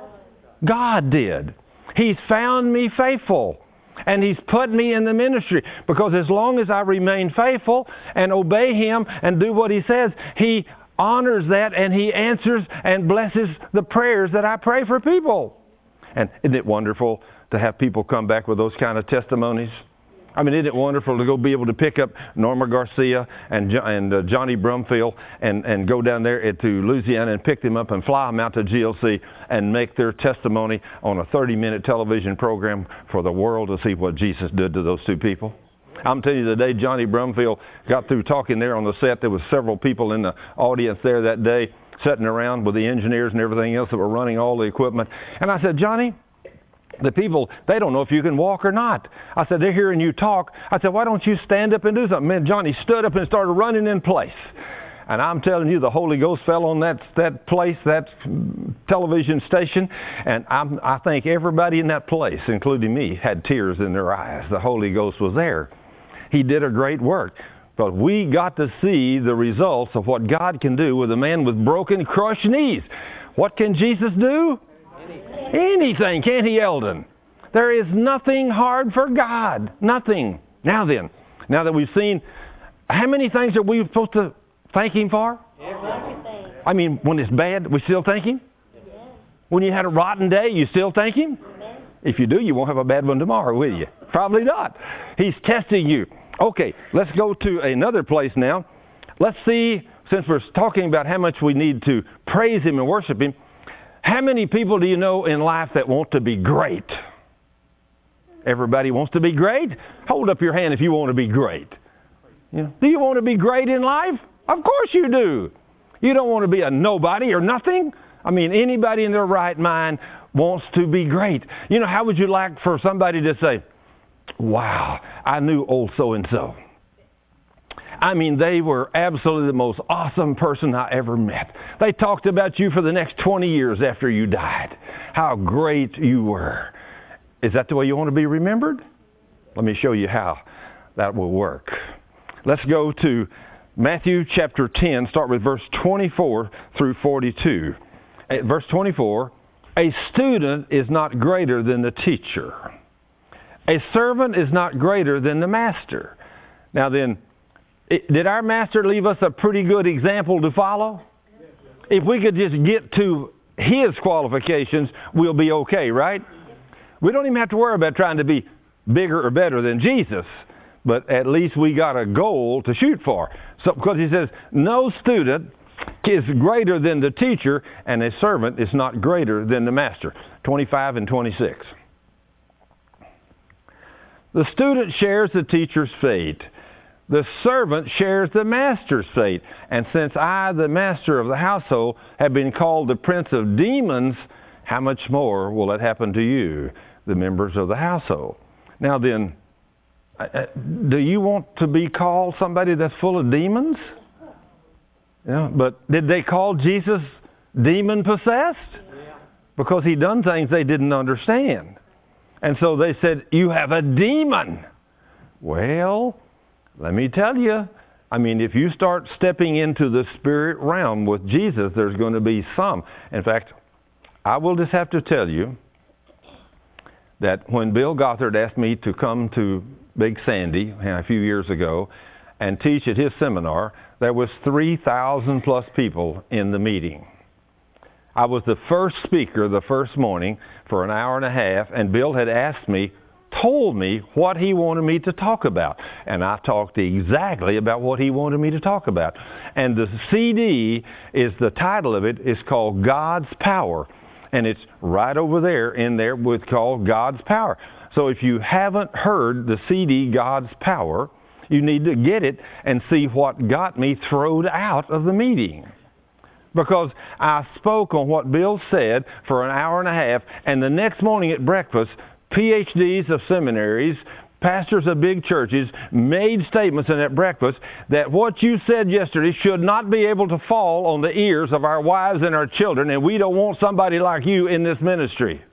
God did. He's found me faithful. And He's put me in the ministry, because as long as I remain faithful and obey Him and do what He says, He honors that and He answers and blesses the prayers that I pray for people. And isn't it wonderful to have people come back with those kind of testimonies? I mean, isn't it wonderful to go be able to pick up Norma Garcia and and uh, Johnny Brumfield and, and go down there to Louisiana and pick them up and fly them out to G L C and make their testimony on a thirty-minute television program for the world to see what Jesus did to those two people? I'm telling you, the day Johnny Brumfield got through talking there on the set, there was several people in the audience there that day sitting around with the engineers and everything else that were running all the equipment. And I said, Johnny, the people, they don't know if you can walk or not. I said, they're hearing you talk. I said, why don't you stand up and do something? Man, Johnny stood up and started running in place. And I'm telling you, the Holy Ghost fell on that that place, that television station. And I'm, I think everybody in that place, including me, had tears in their eyes. The Holy Ghost was there. He did a great work. But we got to see the results of what God can do with a man with broken, crushed knees. What can Jesus do? Anything, can't He, Eldon? There is nothing hard for God. Nothing. Now then, now that we've seen, how many things are we supposed to thank Him for? Everything. I mean, when it's bad, we still thank Him? Yes. When you had a rotten day, you still thank Him? Yes. If you do, you won't have a bad one tomorrow, will you? Probably not. He's testing you. Okay, let's go to another place now. Let's see, since we're talking about how much we need to praise Him and worship Him, how many people do you know in life that want to be great? Everybody wants to be great? Hold up your hand if you want to be great. You know, do you want to be great in life? Of course you do. You don't want to be a nobody or nothing. I mean, anybody in their right mind wants to be great. You know, how would you like for somebody to say, wow, I knew old so-and-so. I mean, they were absolutely the most awesome person I ever met. They talked about you for the next twenty years after you died. How great you were. Is that the way you want to be remembered? Let me show you how that will work. Let's go to Matthew chapter ten, start with verse twenty-four through forty-two. At verse twenty-four, a student is not greater than the teacher. A servant is not greater than the master. Now then, it, did our master leave us a pretty good example to follow? If we could just get to his qualifications, we'll be okay, right? We don't even have to worry about trying to be bigger or better than Jesus, but at least we got a goal to shoot for. So, because he says, no student is greater than the teacher, and a servant is not greater than the master. twenty-five and twenty-six. The student shares the teacher's fate. The servant shares the master's fate. And since I, the master of the household, have been called the prince of demons, how much more will it happen to you, the members of the household? Now then, do you want to be called somebody that's full of demons? Yeah, but did they call Jesus demon-possessed? Because he done things they didn't understand. And so they said, you have a demon. Well, let me tell you, I mean, if you start stepping into the spirit realm with Jesus, there's going to be some. In fact, I will just have to tell you that when Bill Gothard asked me to come to Big Sandy a few years ago and teach at his seminar, there was three thousand plus people in the meeting. I was the first speaker the first morning for an hour and a half, and Bill had asked me, told me what he wanted me to talk about. And I talked exactly about what he wanted me to talk about. And the C D is, the title of it is called God's Power. And it's right over there in there with called God's Power. So if you haven't heard the C D God's Power, you need to get it and see what got me thrown out of the meeting. Because I spoke on what Bill said for an hour and a half, and the next morning at breakfast, P H Ds of seminaries, pastors of big churches made statements in that breakfast that what you said yesterday should not be able to fall on the ears of our wives and our children, and we don't want somebody like you in this ministry.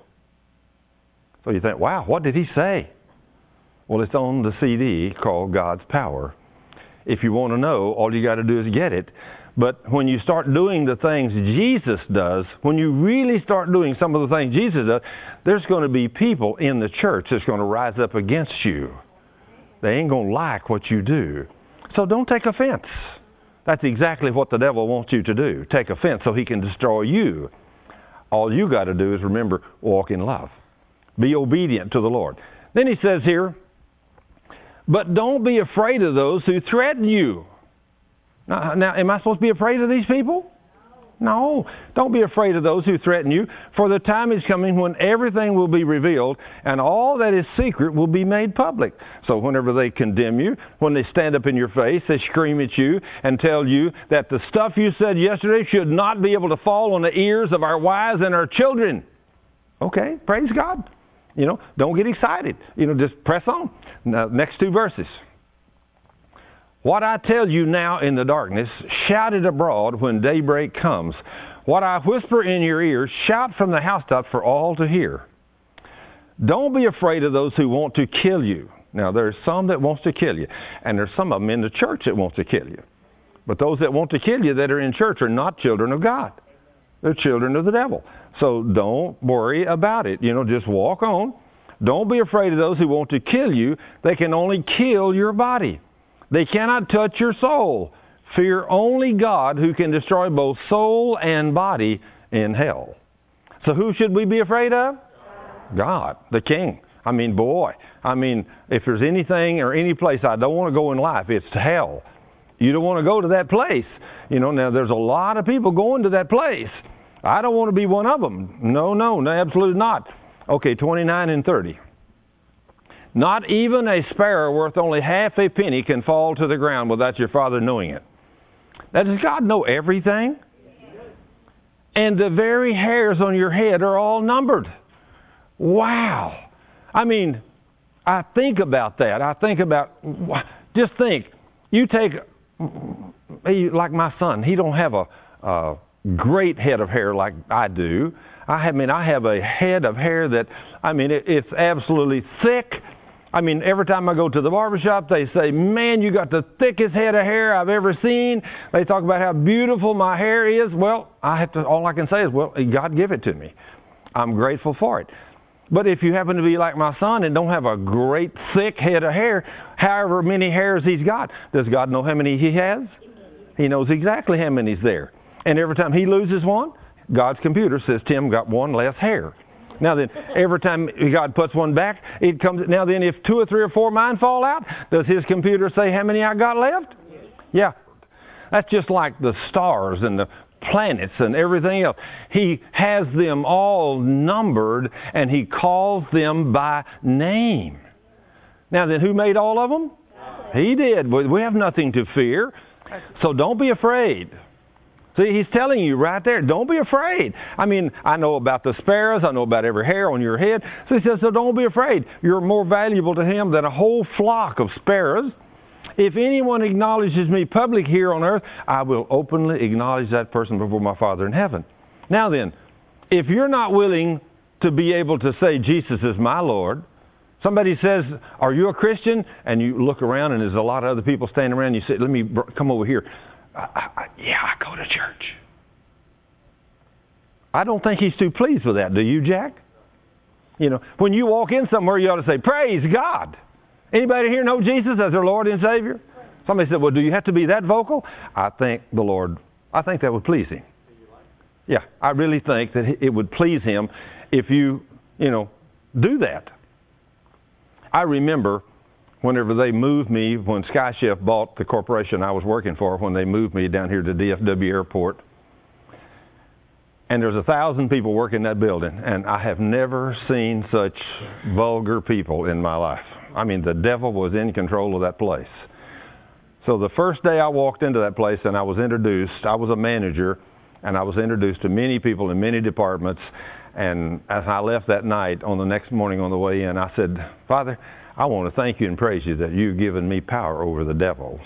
So you think, wow, what did he say? Well, it's on the C D called God's Power. If you want to know, all you got to do is get it. But when you start doing the things Jesus does, when you really start doing some of the things Jesus does, there's going to be people in the church that's going to rise up against you. They ain't going to like what you do. So don't take offense. That's exactly what the devil wants you to do. Take offense so he can destroy you. All you got to do is remember, walk in love. Be obedient to the Lord. Then he says here, but don't be afraid of those who threaten you. Now, now, am I supposed to be afraid of these people? No. Don't be afraid of those who threaten you, for the time is coming when everything will be revealed, and all that is secret will be made public. So whenever they condemn you, when they stand up in your face, they scream at you and tell you that the stuff you said yesterday should not be able to fall on the ears of our wives and our children. Okay, praise God. You know, don't get excited. You know, just press on. Now, next two verses. What I tell you now in the darkness, shout it abroad when daybreak comes. What I whisper in your ears, shout from the housetops for all to hear. Don't be afraid of those who want to kill you. Now, there's some that wants to kill you, and there's some of them in the church that wants to kill you. But those that want to kill you that are in church are not children of God. They're children of the devil. So don't worry about it. You know, just walk on. Don't be afraid of those who want to kill you. They can only kill your body. They cannot touch your soul. Fear only God, who can destroy both soul and body in hell. So who should we be afraid of? God, the King. I mean, boy, I mean, if there's anything or any place I don't want to go in life, it's to hell. You don't want to go to that place. You know, now there's a lot of people going to that place. I don't want to be one of them. No, no, no, absolutely not. Okay, twenty-nine and thirty. Not even a sparrow worth only half a penny can fall to the ground without your Father knowing it. Now, does God know everything? And the very hairs on your head are all numbered. Wow. I mean, I think about that. I think about, just think, you take he, like my son, he don't have a, a great head of hair like I do. I have, I mean, I have a head of hair that, I mean, it, it's absolutely thick. I mean, every time I go to the barbershop, they say, man, you got the thickest head of hair I've ever seen. They talk about how beautiful my hair is. Well, I have to, all I can say is, well, God give it to me. I'm grateful for it. But if you happen to be like my son and don't have a great thick head of hair, however many hairs he's got, does God know how many he has? He knows exactly how many's there. And every time he loses one, God's computer says, Tim got one less hair. Now then, every time God puts one back, it comes. Now then, if two or three or four of mine fall out, does his computer say how many I got left? Yes. Yeah. That's just like the stars and the planets and everything else. He has them all numbered, and he calls them by name. Now then, who made all of them? He did. We have nothing to fear. So don't be afraid. See, he's telling you right there, don't be afraid. I mean, I know about the sparrows. I know about every hair on your head. So he says, so don't be afraid. You're more valuable to him than a whole flock of sparrows. If anyone acknowledges me public here on earth, I will openly acknowledge that person before my Father in heaven. Now then, if you're not willing to be able to say, Jesus is my Lord, somebody says, are you a Christian? And you look around and there's a lot of other people standing around. You say, let me come over here. I, I, yeah, I go to church. I don't think he's too pleased with that. Do you, Jack? You know, when you walk in somewhere, you ought to say, praise God. Anybody here know Jesus as their Lord and Savior? Somebody said, well, do you have to be that vocal? I think the Lord, I think that would please him. Yeah, I really think that it would please him if you, you know, do that. I remember whenever they moved me, when Sky Chef bought the corporation I was working for, when they moved me down here to D F W Airport, and there's a thousand people working that building, and I have never seen such vulgar people in my life. I mean, the devil was in control of that place. So the first day I walked into that place and I was introduced, I was a manager, and I was introduced to many people in many departments, and as I left that night, on the next morning on the way in, I said, Father, I want to thank you and praise you that you've given me power over the devil.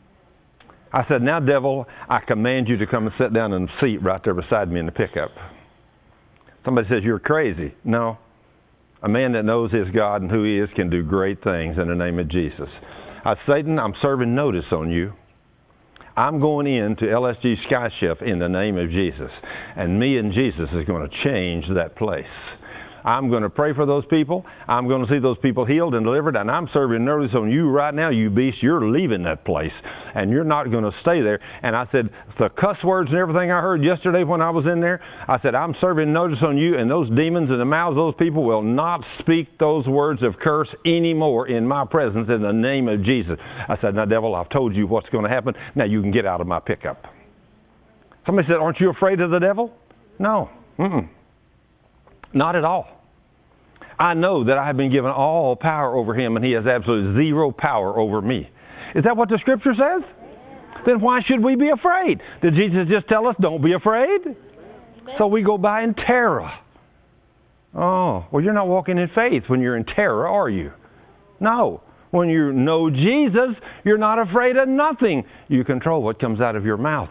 I said, now, devil, I command you to come and sit down in the seat right there beside me in the pickup. Somebody says, you're crazy. No. A man that knows his God and who he is can do great things in the name of Jesus. I said, Satan, I'm serving notice on you. I'm going into L S G Sky Chef in the name of Jesus. And me and Jesus is going to change that place. I'm going to pray for those people. I'm going to see those people healed and delivered. And I'm serving notice on you right now, you beast. You're leaving that place. And you're not going to stay there. And I said, the cuss words and everything I heard yesterday when I was in there, I said, I'm serving notice on you. And those demons in the mouths of those people will not speak those words of curse anymore in my presence in the name of Jesus. I said, now, devil, I've told you what's going to happen. Now you can get out of my pickup. Somebody said, aren't you afraid of the devil? No. Mm-mm. Not at all. I know that I have been given all power over him, and he has absolutely zero power over me. Is that what the Scripture says? Then why should we be afraid? Did Jesus just tell us, don't be afraid? So we go by in terror. Oh, well, you're not walking in faith when you're in terror, are you? No. When you know Jesus, you're not afraid of nothing. You control what comes out of your mouth.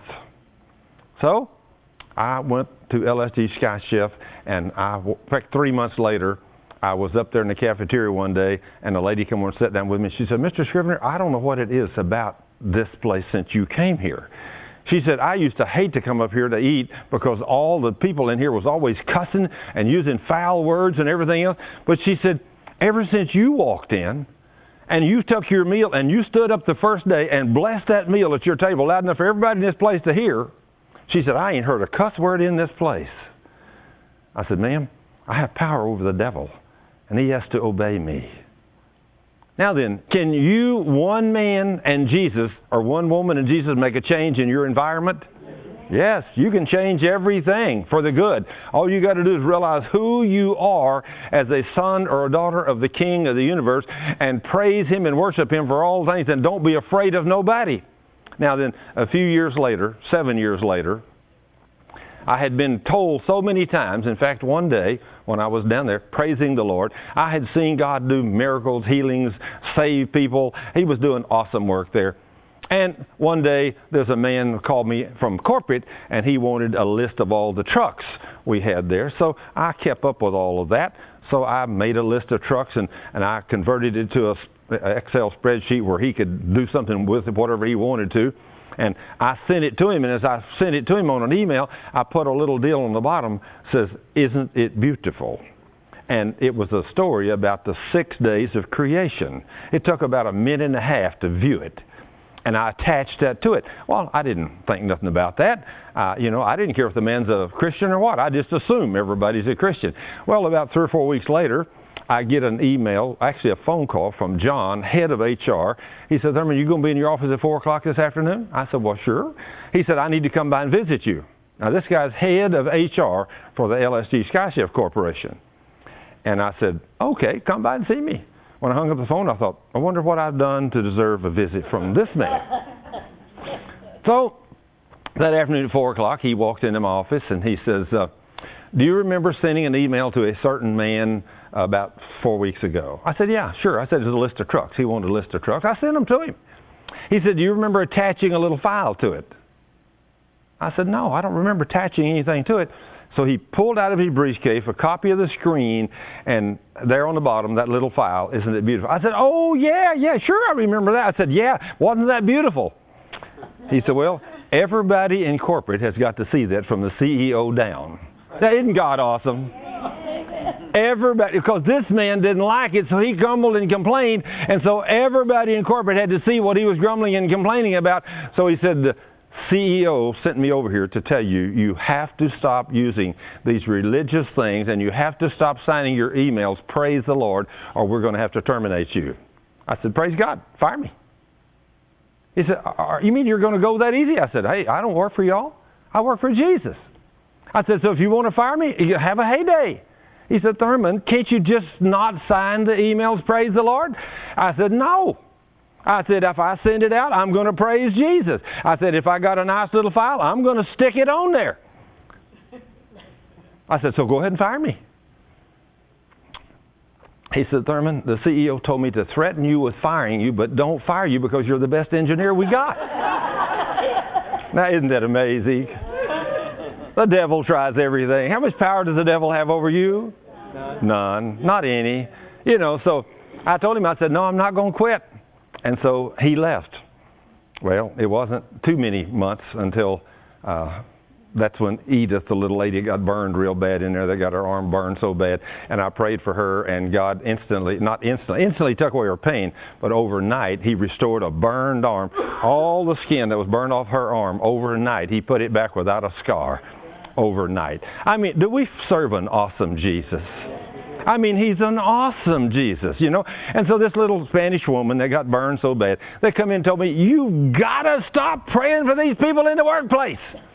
So, I went to L S G Sky Chef, and I, in fact, three months later, I was up there in the cafeteria one day, and a lady came over and sat down with me. She said, Mister Scrivener, I don't know what it is about this place since you came here. She said, I used to hate to come up here to eat because all the people in here was always cussing and using foul words and everything else. But she said, ever since you walked in and you took your meal and you stood up the first day and blessed that meal at your table loud enough for everybody in this place to hear, she said, I ain't heard a cuss word in this place. I said, ma'am, I have power over the devil, and he has to obey me. Now then, can you, one man and Jesus, or one woman and Jesus, make a change in your environment? Yes, you can change everything for the good. All you got to do is realize who you are as a son or a daughter of the King of the universe and praise him and worship him for all things, and don't be afraid of nobody. Now then, a few years later, seven years later, I had been told so many times, in fact, one day when I was down there praising the Lord, I had seen God do miracles, healings, save people. He was doing awesome work there. And one day, there's a man who called me from corporate, and he wanted a list of all the trucks we had there. So I kept up with all of that. So I made a list of trucks, and, and I converted it to a Excel spreadsheet where he could do something with it, whatever he wanted to. And I sent it to him, and as I sent it to him on an email, I put a little deal on the bottom that says, "Isn't it beautiful?" And it was a story about the six days of creation. It took about a minute and a half to view it. And I attached that to it. Well, I didn't think nothing about that. Uh, you know, I didn't care if the man's a Christian or what. I just assume everybody's a Christian. Well, about three or four weeks later, I get an email, actually a phone call from John, head of H R. He said, "Thurman, you going to be in your office at four o'clock this afternoon?" I said, "Well, sure." He said, "I need to come by and visit you." Now, this guy's head of H R for the L S G Sky-Chef Corporation. And I said, "Okay, come by and see me." When I hung up the phone, I thought, I wonder what I've done to deserve a visit from this man. So that afternoon at four o'clock, he walked into my office and he says, uh, "Do you remember sending an email to a certain man about four weeks ago?" I said, "Yeah, sure." I said, "There's a list of trucks." He wanted a list of trucks. I sent them to him. He said, "Do you remember attaching a little file to it?" I said, "No, I don't remember attaching anything to it." So he pulled out of his briefcase a copy of the screen, and there on the bottom, that little file, "Isn't it beautiful?" I said, "Oh, yeah, yeah, sure, I remember that." I said, "Yeah, wasn't that beautiful?" He said, "Well, everybody in corporate has got to see that from the C E O down." Now, isn't God awesome? Everybody, because this man didn't like it, so he grumbled and complained, and so everybody in corporate had to see what he was grumbling and complaining about. So he said, "The C E O sent me over here to tell you, you have to stop using these religious things, and you have to stop signing your emails, 'Praise the Lord,' or we're going to have to terminate you." I said, "Praise God, fire me." He said, "You mean you're going to go that easy?" I said, "Hey, I don't work for y'all. I work for Jesus." I said, "So if you want to fire me, you have a heyday." He said, "Thurman, can't you just not sign the emails, 'Praise the Lord'?" I said, "No." I said, "If I send it out, I'm going to praise Jesus." I said, "If I got a nice little file, I'm going to stick it on there." I said, "So go ahead and fire me." He said, "Thurman, the C E O told me to threaten you with firing you, but don't fire you because you're the best engineer we got." Now, isn't that amazing? The devil tries everything. How much power does the devil have over you? None. None. Not any. You know, so I told him, I said, "No, I'm not going to quit." And so he left. Well, it wasn't too many months until uh, that's when Edith, the little lady, got burned real bad in there. They got her arm burned so bad. And I prayed for her, and God instantly, not instantly, instantly took away her pain, but overnight He restored a burned arm. All the skin that was burned off her arm, overnight, He put it back without a scar. Overnight. I mean, do we serve an awesome Jesus? I mean, He's an awesome Jesus, you know. And so this little Spanish woman that got burned so bad, they come in and told me, "You got to stop praying for these people in the workplace."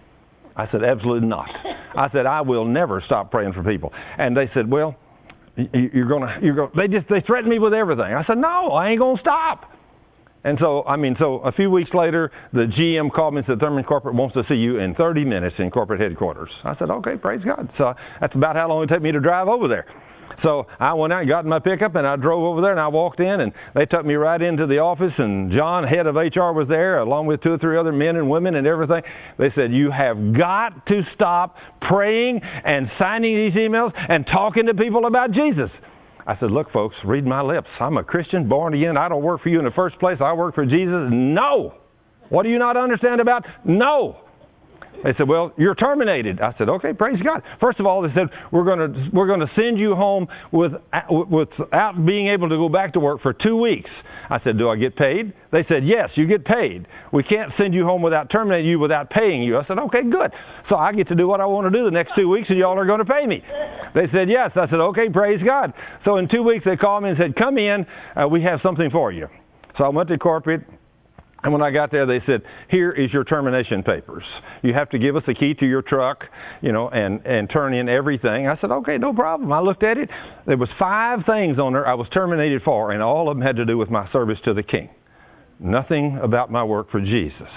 I said, "Absolutely not." I said, "I will never stop praying for people." And they said, "Well, you're going to, you're going to," they just, they threatened me with everything. I said, "No, I ain't going to stop." And so, I mean, so a few weeks later, the G M called me and said, "Thurman Corporate wants to see you in thirty minutes in corporate headquarters." I said, "Okay, praise God." So that's about how long it took me to drive over there. So I went out and got in my pickup, and I drove over there, and I walked in, and they took me right into the office, and John, head of H R, was there, along with two or three other men and women and everything. They said, "You have got to stop praying and signing these emails and talking to people about Jesus." I said, "Look, folks, read my lips. I'm a Christian, born again. I don't work for you in the first place. I work for Jesus." "No." "What do you not understand about?" "No." They said, "Well, you're terminated." I said, "Okay, praise God." First of all, they said, we're going to we're going to send you home with, without being able to go back to work for two weeks. I said, "Do I get paid?" They said, "Yes, you get paid. We can't send you home without terminating you, without paying you." I said, "Okay, good. So I get to do what I want to do the next two weeks, and y'all are going to pay me." They said, "Yes." I said, "Okay, praise God." So in two weeks, they called me and said, "Come in. Uh, we have something for you." So I went to corporate. And when I got there, they said, "Here is your termination papers. You have to give us a key to your truck, you know, and, and turn in everything." I said, "Okay, no problem." I looked at it. There was five things on there I was terminated for, and all of them had to do with my service to the King. Nothing about my work for Jesus.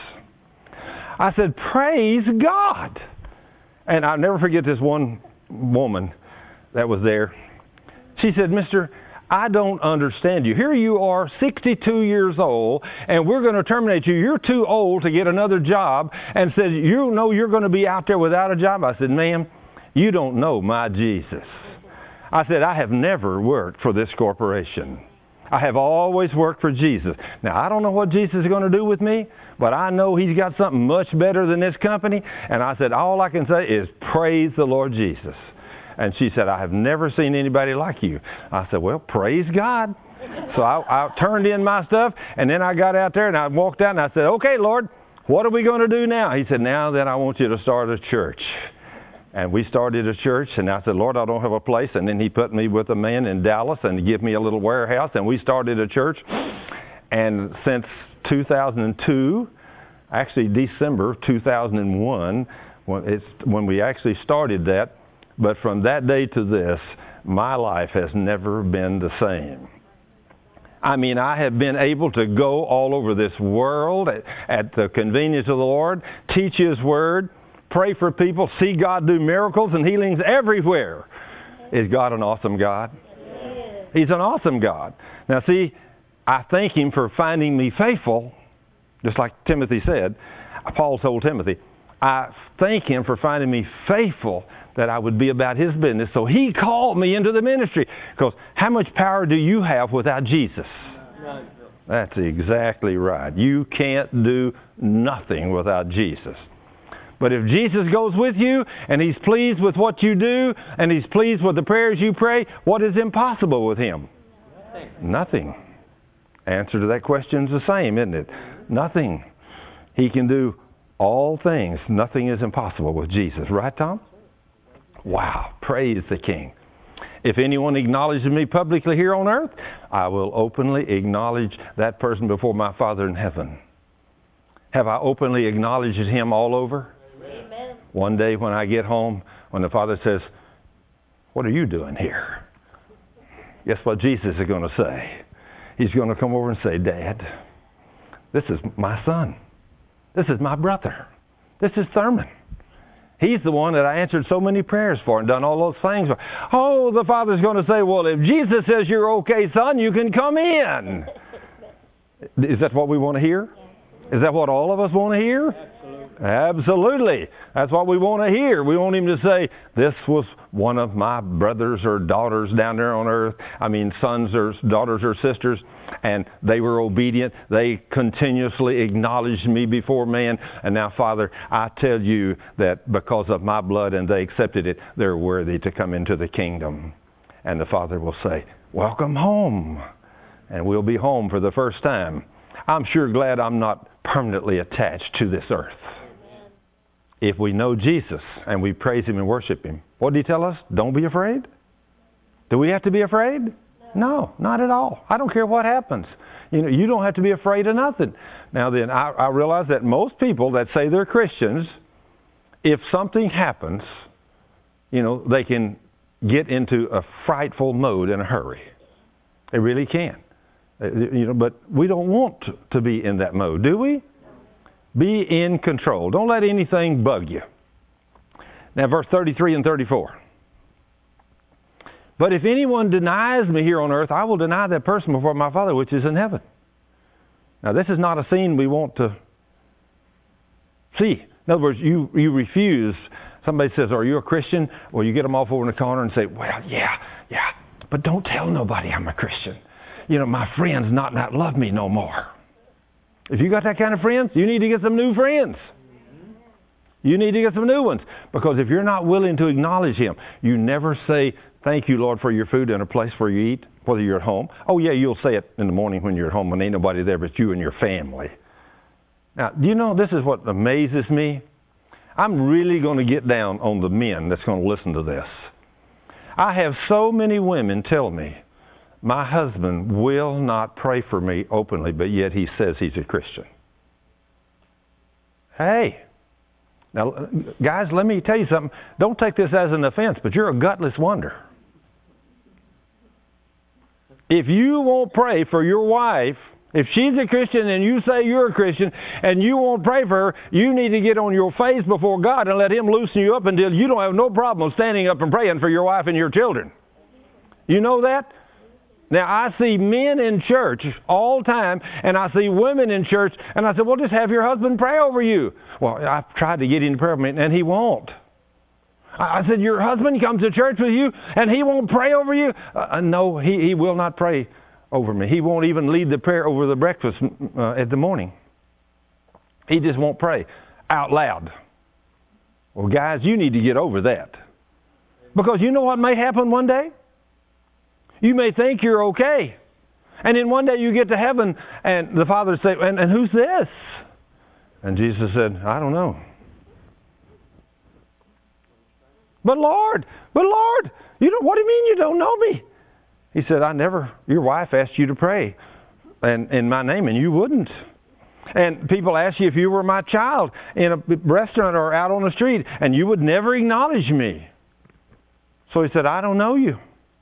I said, "Praise God." And I'll never forget this one woman that was there. She said, "Mister, I don't understand you. Here you are, sixty-two years old, and we're going to terminate you. You're too old to get another job, and said, you know you're going to be out there without a job. I said, ma'am, you don't know my Jesus. I said, I have never worked for this corporation. I have always worked for Jesus. Now, I don't know what Jesus is going to do with me, but I know He's got something much better than this company. And I said, all I can say is praise the Lord Jesus. And she said, I have never seen anybody like you. I said, well, praise God. So I, I turned in my stuff, and then I got out there, and I walked out, and I said, okay, Lord, what are we going to do now? He said, now then I want you to start a church. And we started a church, and I said, Lord, I don't have a place. And then He put me with a man in Dallas and give me a little warehouse, and we started a church. And since two thousand two, actually December two thousand one, when, it's, when we actually started that, but from that day to this, my life has never been the same. I mean, I have been able to go all over this world at, at the convenience of the Lord, teach His Word, pray for people, see God do miracles and healings everywhere. Is God an awesome God? He's an awesome God. Now see, I thank Him for finding me faithful, just like Timothy said. Paul told Timothy, I thank Him for finding me faithful that I would be about His business. So He called me into the ministry. Because how much power do you have without Jesus? That's exactly right. You can't do nothing without Jesus. But if Jesus goes with you, and He's pleased with what you do, and He's pleased with the prayers you pray, what is impossible with Him? Nothing. Nothing. Answer to that question is the same, isn't it? Nothing. He can do all things. Nothing is impossible with Jesus. Right, Tom? Wow. Praise the King. If anyone acknowledges me publicly here on earth, I will openly acknowledge that person before my Father in heaven. Have I openly acknowledged Him all over? Amen. One day when I get home, when the Father says, what are you doing here? Guess what Jesus is going to say? He's going to come over and say, Dad, this is my son. This is my brother. This is Thurman. He's the one that I answered so many prayers for and done all those things for. Oh, the Father's going to say, well, if Jesus says you're okay, son, you can come in. Is that what we want to hear? Is that what all of us want to hear? Absolutely. Absolutely. That's what we want to hear. We want Him to say, this was one of my brothers or daughters down there on earth. I mean, sons or daughters or sisters. And they were obedient. They continuously acknowledged me before man. And now, Father, I tell you that because of my blood and they accepted it, they're worthy to come into the kingdom. And the Father will say, welcome home. And we'll be home for the first time. I'm sure glad I'm not permanently attached to this earth. Amen. If we know Jesus and we praise Him and worship Him, what did He tell us? Don't be afraid. Do we have to be afraid? No, not at all. I don't care what happens. You know, you don't have to be afraid of nothing. Now then, I, I realize that most people that say they're Christians, if something happens, you know, they can get into a frightful mode in a hurry. They really can. You know, but we don't want to be in that mode, do we? Be in control. Don't let anything bug you. Now, verse thirty-three and thirty-four. But if anyone denies me here on earth, I will deny that person before my Father which is in heaven. Now, this is not a scene we want to see. In other words, you, you refuse. Somebody says, are you a Christian? Well, you get them off over in the corner and say, well, yeah, yeah, but don't tell nobody I'm a Christian. You know, my friends not, not love me no more. If you got that kind of friends, you need to get some new friends. You need to get some new ones. Because if you're not willing to acknowledge Him, you never say, thank you, Lord, for your food and a place where you eat, whether you're at home. Oh, yeah, you'll say it in the morning when you're at home when ain't nobody there but you and your family. Now, do you know this is what amazes me? I'm really going to get down on the men that's going to listen to this. I have so many women tell me, my husband will not pray for me openly, but yet he says he's a Christian. Hey, now, guys, let me tell you something. Don't take this as an offense, but you're a gutless wonder. If you won't pray for your wife, if she's a Christian and you say you're a Christian and you won't pray for her, you need to get on your face before God and let Him loosen you up until you don't have no problem standing up and praying for your wife and your children. You know that? Now, I see men in church all the time, and I see women in church, and I said, well, just have your husband pray over you. Well, I've tried to get him to pray over me, and he won't. I said, your husband comes to church with you, and he won't pray over you? Uh, no, he, he will not pray over me. He won't even lead the prayer over the breakfast uh, at the morning. He just won't pray out loud. Well, guys, you need to get over that. Because you know what may happen one day? You may think you're okay. And then one day you get to heaven and the Father say, and, and who's this? And Jesus said, I don't know. But Lord, but Lord, you don't, what do you mean you don't know me? He said, I never, your wife asked you to pray and in my name and you wouldn't. And people ask you if you were my child in a restaurant or out on the street and you would never acknowledge me. So he said, I don't know you.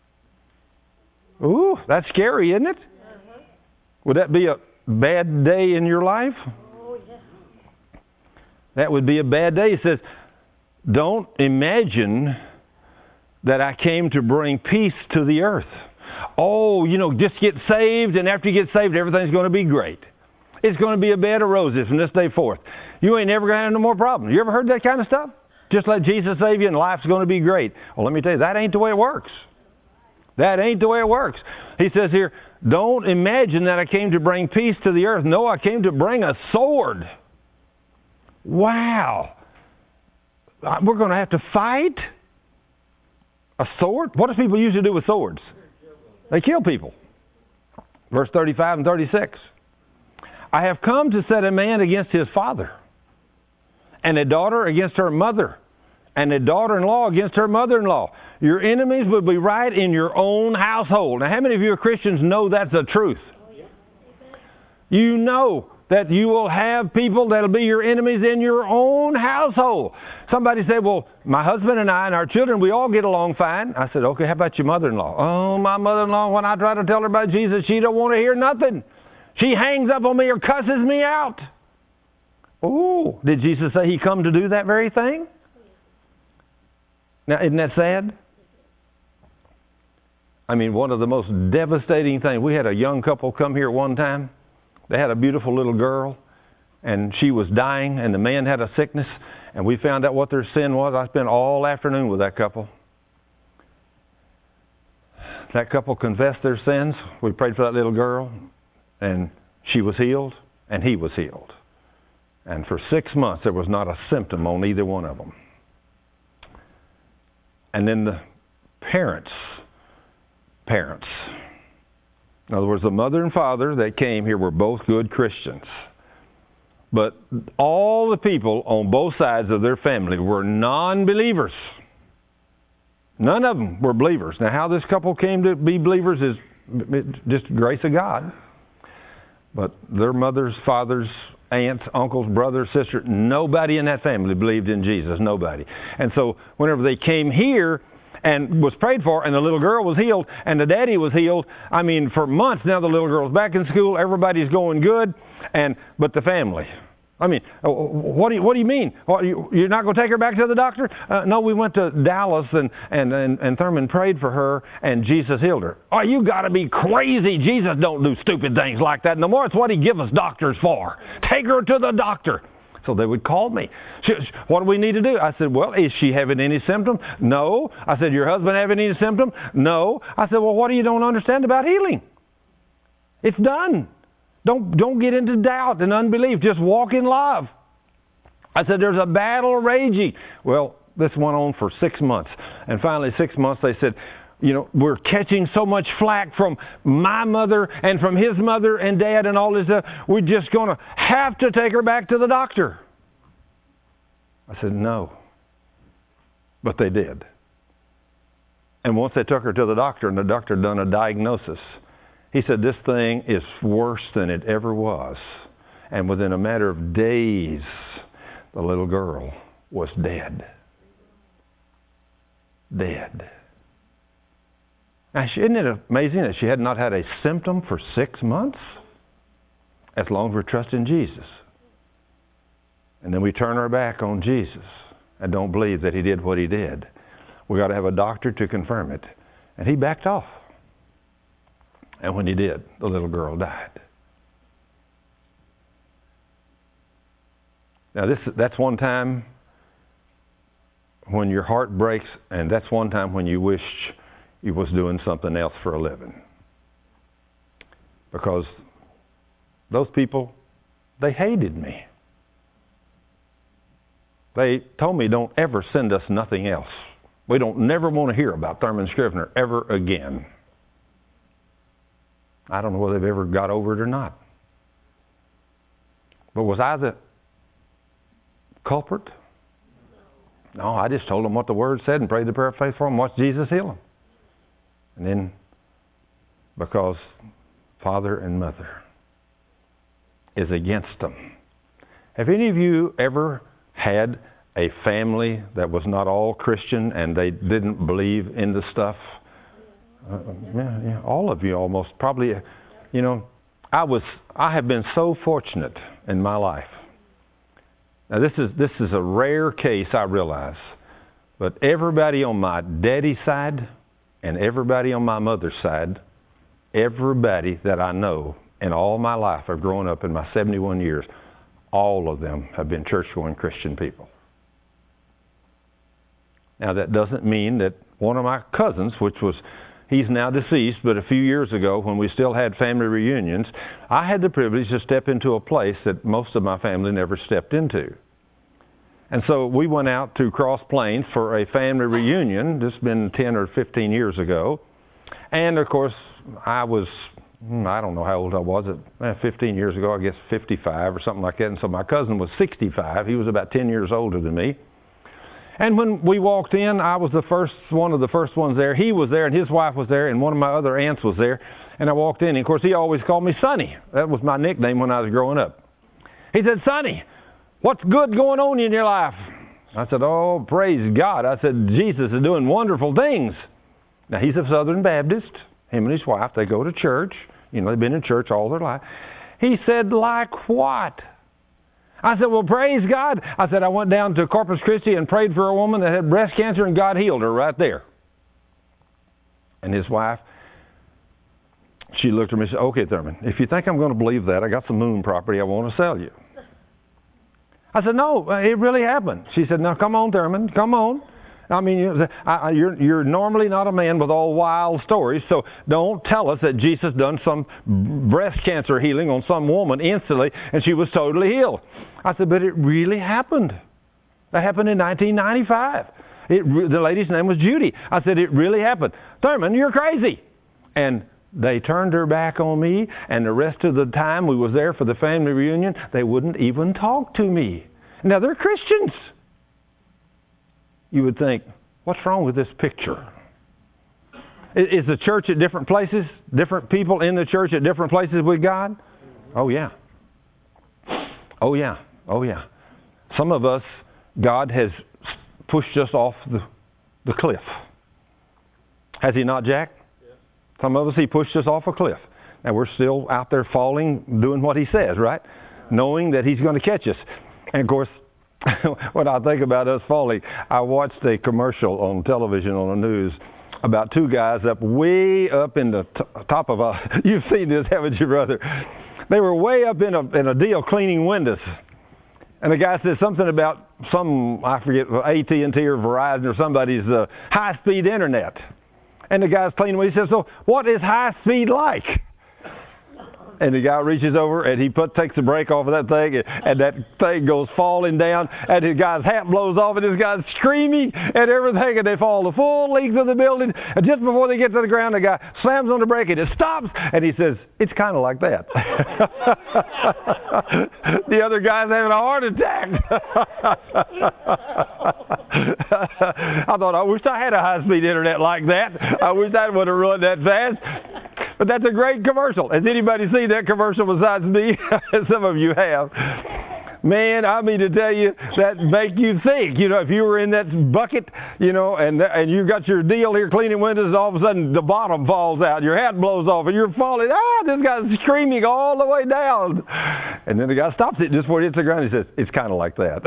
Ooh, that's scary, isn't it? Uh-huh. Would that be a bad day in your life? Oh, yeah. That would be a bad day. He says, don't imagine that I came to bring peace to the earth. Oh, you know, just get saved, and after you get saved, everything's going to be great. It's going to be a bed of roses from this day forth. You ain't never going to have no more problems. You ever heard that kind of stuff? Just let Jesus save you and life's going to be great. Well, let me tell you, that ain't the way it works. That ain't the way it works. He says here, don't imagine that I came to bring peace to the earth. No, I came to bring a sword. Wow. We're going to have to fight? A sword? What do people usually do with swords? They kill people. Verse thirty-five and thirty-six. I have come to set a man against his father, and a daughter against her mother, and a daughter-in-law against her mother-in-law. Your enemies will be right in your own household. Now, how many of you Christians know that's the truth? You know that you will have people that will be your enemies in your own household. Somebody said, well, my husband and I and our children, we all get along fine. I said, okay, how about your mother-in-law? Oh, my mother-in-law, when I try to tell her about Jesus, she don't want to hear nothing. She hangs up on me or cusses me out. Oh, did Jesus say he come to do that very thing? Now, isn't that sad? I mean, one of the most devastating things. We had a young couple come here one time. They had a beautiful little girl, and she was dying, and the man had a sickness, and we found out what their sin was. I spent all afternoon with that couple. That couple confessed their sins. We prayed for that little girl, and she was healed, and he was healed. And for six months, there was not a symptom on either one of them. And then the parents, parents, in other words, the mother and father that came here were both good Christians. But all the people on both sides of their family were non-believers. None of them were believers. Now, how this couple came to be believers is just grace of God. But their mothers, fathers, aunts, uncles, brothers, sisters, nobody in that family believed in Jesus. Nobody. And so whenever they came here and was prayed for, and the little girl was healed, and the daddy was healed, I mean, for months now the little girl's back in school, everybody's going good, and but the family. I mean, what do you, what do you mean? What, you, you're not going to take her back to the doctor? Uh, no, we went to Dallas, and, and, and, and Thurman prayed for her, and Jesus healed her. Oh, you got to be crazy. Jesus don't do stupid things like that no more. It's what he gives us doctors for. Take her to the doctor. So they would call me. She, what do we need to do? I said, well, is she having any symptom? No. I said, your husband having any symptom? No. I said, well, what do you don't understand about healing? It's done. Don't, don't get into doubt and unbelief. Just walk in love. I said, there's a battle raging. Well, this went on for six months. And finally, six months, they said, you know, we're catching so much flack from my mother and from his mother and dad and all this stuff. We're just going to have to take her back to the doctor. I said, no. But they did. And once they took her to the doctor, and the doctor done a diagnosis, he said, this thing is worse than it ever was. And within a matter of days, the little girl was dead. Dead. Now, isn't it amazing that she had not had a symptom for six months? As long as we're trusting Jesus. And then we turn our back on Jesus and don't believe that he did what he did. We've got to have a doctor to confirm it. And he backed off. And when he did, the little girl died. Now, this that's one time when your heart breaks, and that's one time when you wish you was doing something else for a living. Because those people, they hated me. They told me, don't ever send us nothing else. We don't never want to hear about Thurman Scrivener ever again. I don't know whether they've ever got over it or not. But was I the culprit? No, I just told them what the Word said and prayed the prayer of faith for them, watched Jesus heal them. And then, because father and mother is against them. Have any of you ever had a family that was not all Christian and they didn't believe in the stuff? Uh, yeah, yeah, all of you almost probably. You know, I was. I have been so fortunate in my life. Now this is this is a rare case, I realize, but everybody on my daddy's side and everybody on my mother's side, everybody that I know in all my life, I've grown up in my seventy-one years, all of them have been church-going Christian people. Now that doesn't mean that one of my cousins, which was, he's now deceased, but a few years ago when we still had family reunions, I had the privilege to step into a place that most of my family never stepped into. And so we went out to Cross Plains for a family reunion. This has been ten or fifteen years ago. And of course, I was, I don't know how old I was, fifteen years ago, I guess fifty-five or something like that. And so my cousin was sixty-five. He was about ten years older than me. And when we walked in, I was the first, one of the first ones there. He was there and his wife was there and one of my other aunts was there. And I walked in and of course he always called me Sonny. That was my nickname when I was growing up. He said, Sonny, what's good going on in your life? I said, oh, praise God. I said, Jesus is doing wonderful things. Now he's a Southern Baptist. Him and his wife, they go to church. You know, they've been in church all their life. He said, like what? I said, well, praise God. I said, I went down to Corpus Christi and prayed for a woman that had breast cancer and God healed her right there. And his wife, she looked at me and said, okay, Thurman, if you think I'm going to believe that, I got some moon property I want to sell you. I said, no, it really happened. She said, now come on, Thurman, come on. I mean, you're, you're normally not a man with all wild stories, so don't tell us that Jesus done some breast cancer healing on some woman instantly and she was totally healed. I said, but it really happened. That happened in nineteen ninety-five. It, the lady's name was Judy. I said, it really happened. Thurman, you're crazy. And they turned her back on me, and the rest of the time we was there for the family reunion, they wouldn't even talk to me. Now, they're Christians. You would think, what's wrong with this picture? Is the church at different places? Different people in the church at different places with God? Oh, yeah. Oh, yeah. Oh, yeah. Some of us, God has pushed us off the, the cliff. Has He not, Jack? Yeah. Some of us, He pushed us off a cliff. Now, we're still out there falling, doing what He says, right? Knowing that He's going to catch us. And, of course, when I think about us falling, I watched a commercial on television on the news about two guys up way up in the t- top of a, you've seen this, haven't you, brother? They were way up in a, in a deal cleaning windows. And the guy said something about some, I forget, A T and T or Verizon or somebody's uh, high-speed internet. And the guy's cleaning windows. He says, so what is high-speed like? And the guy reaches over and he put takes the brake off of that thing, and, and that thing goes falling down, and the guy's hat blows off, and this guy's screaming and everything, and they fall the full length of the building. And just before they get to the ground, the guy slams on the brake and it stops, and he says, it's kind of like that. The other guy's having a heart attack. I thought, I wish I had a high-speed internet like that. I wish that would have run that fast. But that's a great commercial. Has anybody seen that commercial besides me? Some of you have. Man, I mean to tell you, that make you think. You know, if you were in that bucket, you know, and and you got your deal here cleaning windows, and all of a sudden the bottom falls out, your hat blows off, and you're falling. Ah, this guy's screaming all the way down. And then the guy stops it just before it hits the ground. He says, it's kind of like that.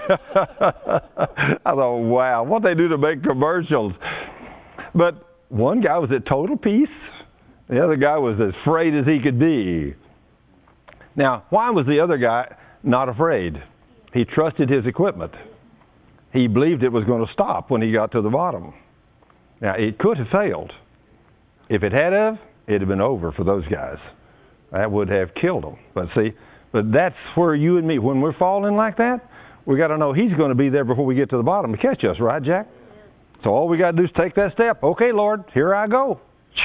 I thought, wow, what they do to make commercials. But one guy was at total peace. The other guy was as afraid as he could be. Now, why was the other guy not afraid? He trusted his equipment. He believed it was going to stop when he got to the bottom. Now, it could have failed. If it had have, it'd have been over for those guys. That would have killed them. But see, but that's where you and me, when we're falling like that, we got to know He's going to be there before we get to the bottom to catch us, right, Jack? So all we got to do is take that step. Okay, Lord, here I go.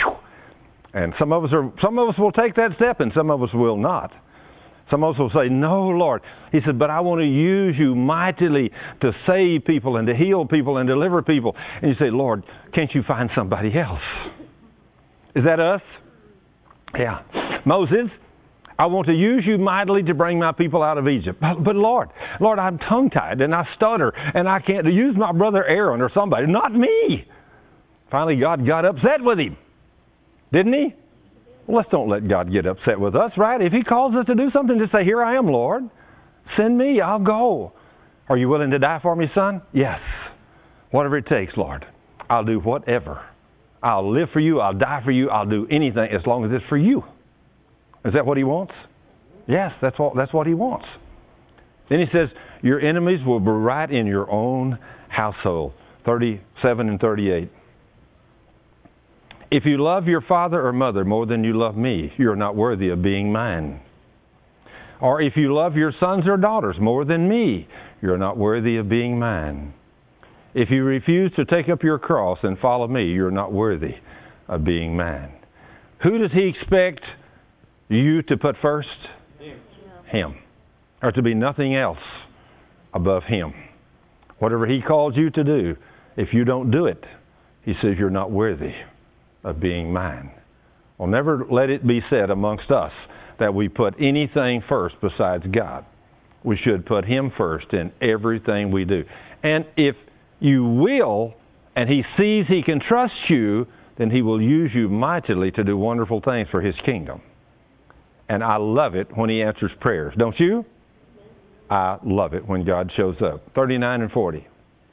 And some of us are, some of us will take that step, and some of us will not. Some of us will say, no, Lord. He said, but I want to use you mightily to save people and to heal people and deliver people. And you say, Lord, can't you find somebody else? Is that us? Yeah. Moses, I want to use you mightily to bring my people out of Egypt. But, but Lord, Lord, I'm tongue-tied and I stutter and I can't use my brother Aaron or somebody. Not me. Finally, God got upset with him. Didn't He? Well, let's don't let God get upset with us, right? If He calls us to do something, just say, here I am, Lord. Send me. I'll go. Are you willing to die for me, son? Yes. Whatever it takes, Lord. I'll do whatever. I'll live for you. I'll die for you. I'll do anything as long as it's for you. Is that what He wants? Yes, that's what, that's what He wants. Then He says, your enemies will be right in your own household. thirty-seven and thirty-eight. If you love your father or mother more than you love me, you're not worthy of being mine. Or if you love your sons or daughters more than me, you're not worthy of being mine. If you refuse to take up your cross and follow me, you're not worthy of being mine. Who does He expect you to put first? Him. Him. Or to be nothing else above Him. Whatever He calls you to do, if you don't do it, He says you're not worthy of being mine. Well, never let it be said amongst us that we put anything first besides God. We should put Him first in everything we do. And if you will, and He sees He can trust you, then He will use you mightily to do wonderful things for His kingdom. And I love it when He answers prayers. Don't you? I love it when God shows up. thirty-nine and forty.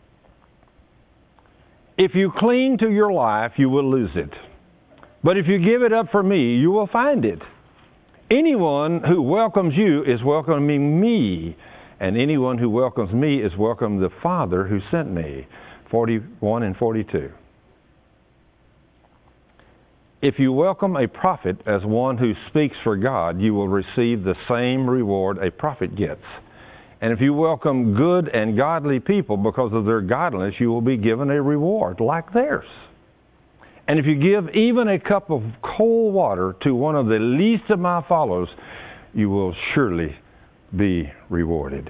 If you cling to your life, you will lose it. But if you give it up for me, you will find it. Anyone who welcomes you is welcoming me, and anyone who welcomes me is welcoming the Father who sent me. forty-one and forty-two. If you welcome a prophet as one who speaks for God, you will receive the same reward a prophet gets. And if you welcome good and godly people because of their godliness, you will be given a reward like theirs. And if you give even a cup of cold water to one of the least of my followers, you will surely be rewarded.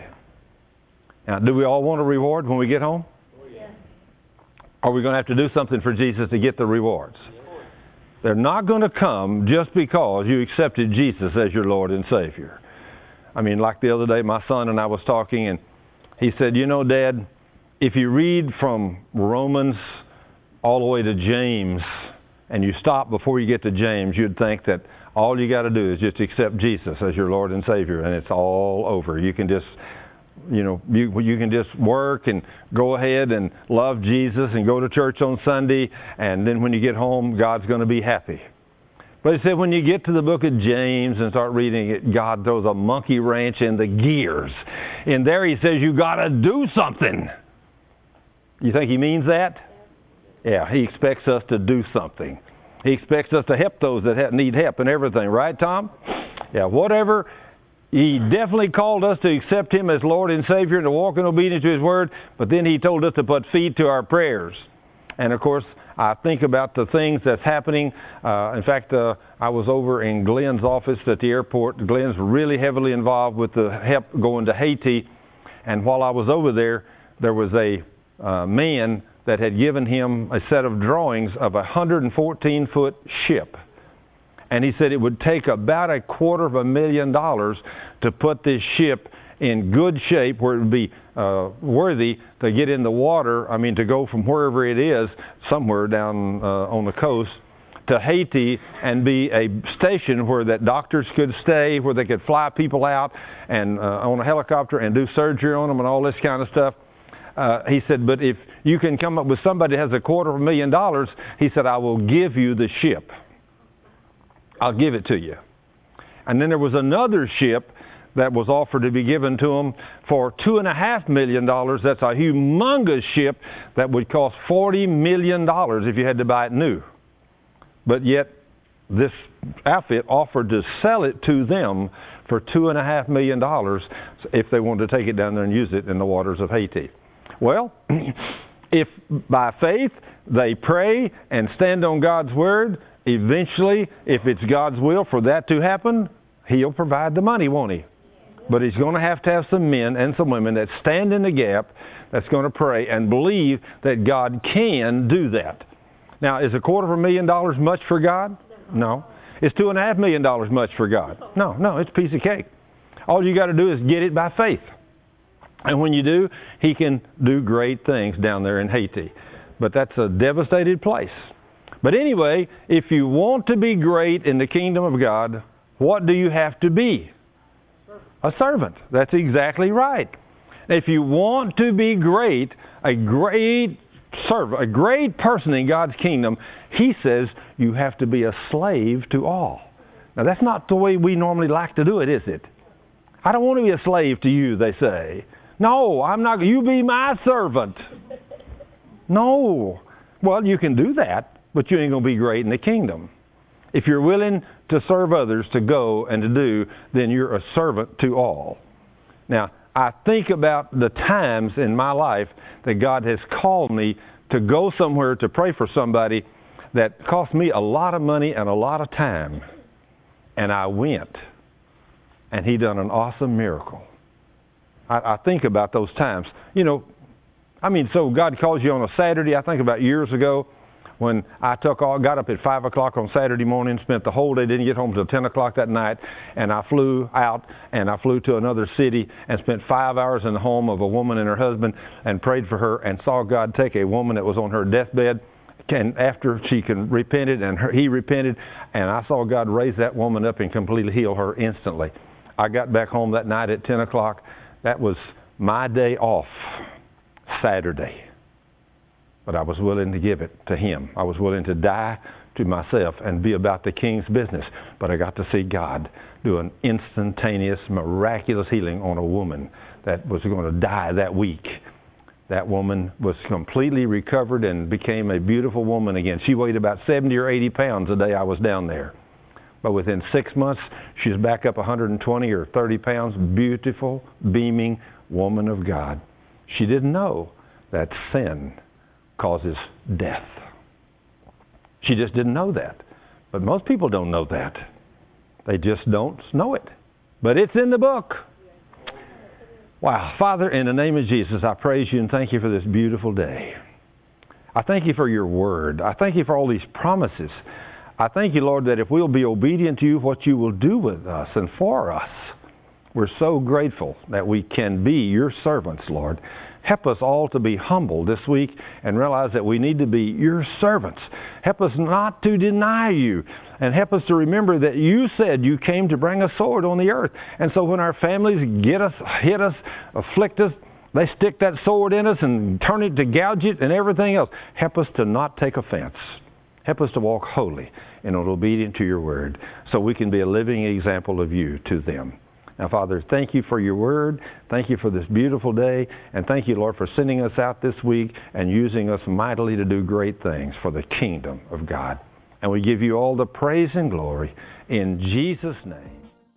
Now, do we all want a reward when we get home? Yes. Are we going to have to do something for Jesus to get the rewards? Yes. They're not going to come just because you accepted Jesus as your Lord and Savior. I mean, like the other day, my son and I was talking, and he said, you know, Dad, if you read from Romans all the way to James, and you stop before you get to James, you'd think that all you got to do is just accept Jesus as your Lord and Savior, and it's all over. You can just, you know, you, you can just work and go ahead and love Jesus and go to church on Sunday, and then when you get home, God's going to be happy. But he said when you get to the book of James and start reading it, God throws a monkey wrench in the gears. In there he says you got to do something. You think he means that? Yeah, he expects us to do something. He expects us to help those that need help and everything. Right, Tom? Yeah, whatever. He definitely called us to accept Him as Lord and Savior and to walk in obedience to His Word. But then He told us to put feet to our prayers. And, of course, I think about the things that's happening. Uh, in fact, uh, I was over in Glenn's office at the airport. Glenn's really heavily involved with the help going to Haiti. And while I was over there, there was a uh, man that had given him a set of drawings of a one hundred fourteen foot ship. And he said it would take about a quarter of a million dollars to put this ship in good shape where it would be uh, worthy to get in the water, I mean to go from wherever it is, somewhere down uh, on the coast, to Haiti and be a station where that doctors could stay, where they could fly people out and uh, on a helicopter and do surgery on them and all this kind of stuff. Uh, he said, but if you can come up with somebody that has a quarter of a million dollars, he said, I will give you the ship. I'll give it to you. And then there was another ship that was offered to be given to them for two and a half million dollars. That's a humongous ship that would cost forty million dollars if you had to buy it new. But yet, this outfit offered to sell it to them for two and a half million dollars if they wanted to take it down there and use it in the waters of Haiti. Well, if by faith they pray and stand on God's word, eventually, if it's God's will for that to happen, He'll provide the money, won't He? But He's going to have to have some men and some women that stand in the gap, that's going to pray and believe that God can do that. Now, is a quarter of a million dollars much for God? No. Is two and a half million dollars much for God? No, no, it's a piece of cake. All you got to do is get it by faith. And when you do, He can do great things down there in Haiti. But that's a devastated place. But anyway, if you want to be great in the kingdom of God, what do you have to be? A servant. That's exactly right. If you want to be great, a great servant, a great person in God's kingdom, He says you have to be a slave to all. Now, that's not the way we normally like to do it, is it? I don't want to be a slave to you, they say. No, I'm not. You be my servant. No. Well, you can do that, but you ain't going to be great in the kingdom. If you're willing to serve others, to go and to do, then you're a servant to all. Now, I think about the times in my life that God has called me to go somewhere to pray for somebody that cost me a lot of money and a lot of time. And I went, and He done an awesome miracle. I, I think about those times. You know, I mean, so God calls you on a Saturday. I think about years ago when I took all, got up at five o'clock on Saturday morning, spent the whole day, didn't get home until ten o'clock that night, and I flew out and I flew to another city and spent five hours in the home of a woman and her husband and prayed for her and saw God take a woman that was on her deathbed, and after she can repented and her, he repented, and I saw God raise that woman up and completely heal her instantly. I got back home that night at ten o'clock. That was my day off, Saturday. But I was willing to give it to Him. I was willing to die to myself and be about the King's business. But I got to see God do an instantaneous, miraculous healing on a woman that was going to die that week. That woman was completely recovered and became a beautiful woman again. She weighed about seventy or eighty pounds the day I was down there. But within six months, she's back up one hundred twenty or thirty pounds. Beautiful, beaming woman of God. She didn't know that sin causes death. She just didn't know that. But most people don't know that. They just don't know it. But it's in the book. Wow. Father, in the name of Jesus, I praise You and thank You for this beautiful day. I thank You for Your word. I thank You for all these promises. I thank You, Lord, that if we'll be obedient to You, what You will do with us and for us. We're so grateful that we can be Your servants, Lord. Help us all to be humble this week and realize that we need to be Your servants. Help us not to deny You. And help us to remember that You said You came to bring a sword on the earth. And so when our families get us, hit us, afflict us, they stick that sword in us and turn it to gouge it and everything else. Help us to not take offense. Help us to walk holy and obedient to Your word so we can be a living example of You to them. Now, Father, thank You for Your word. Thank You for this beautiful day. And thank You, Lord, for sending us out this week and using us mightily to do great things for the kingdom of God. And we give You all the praise and glory in Jesus' name.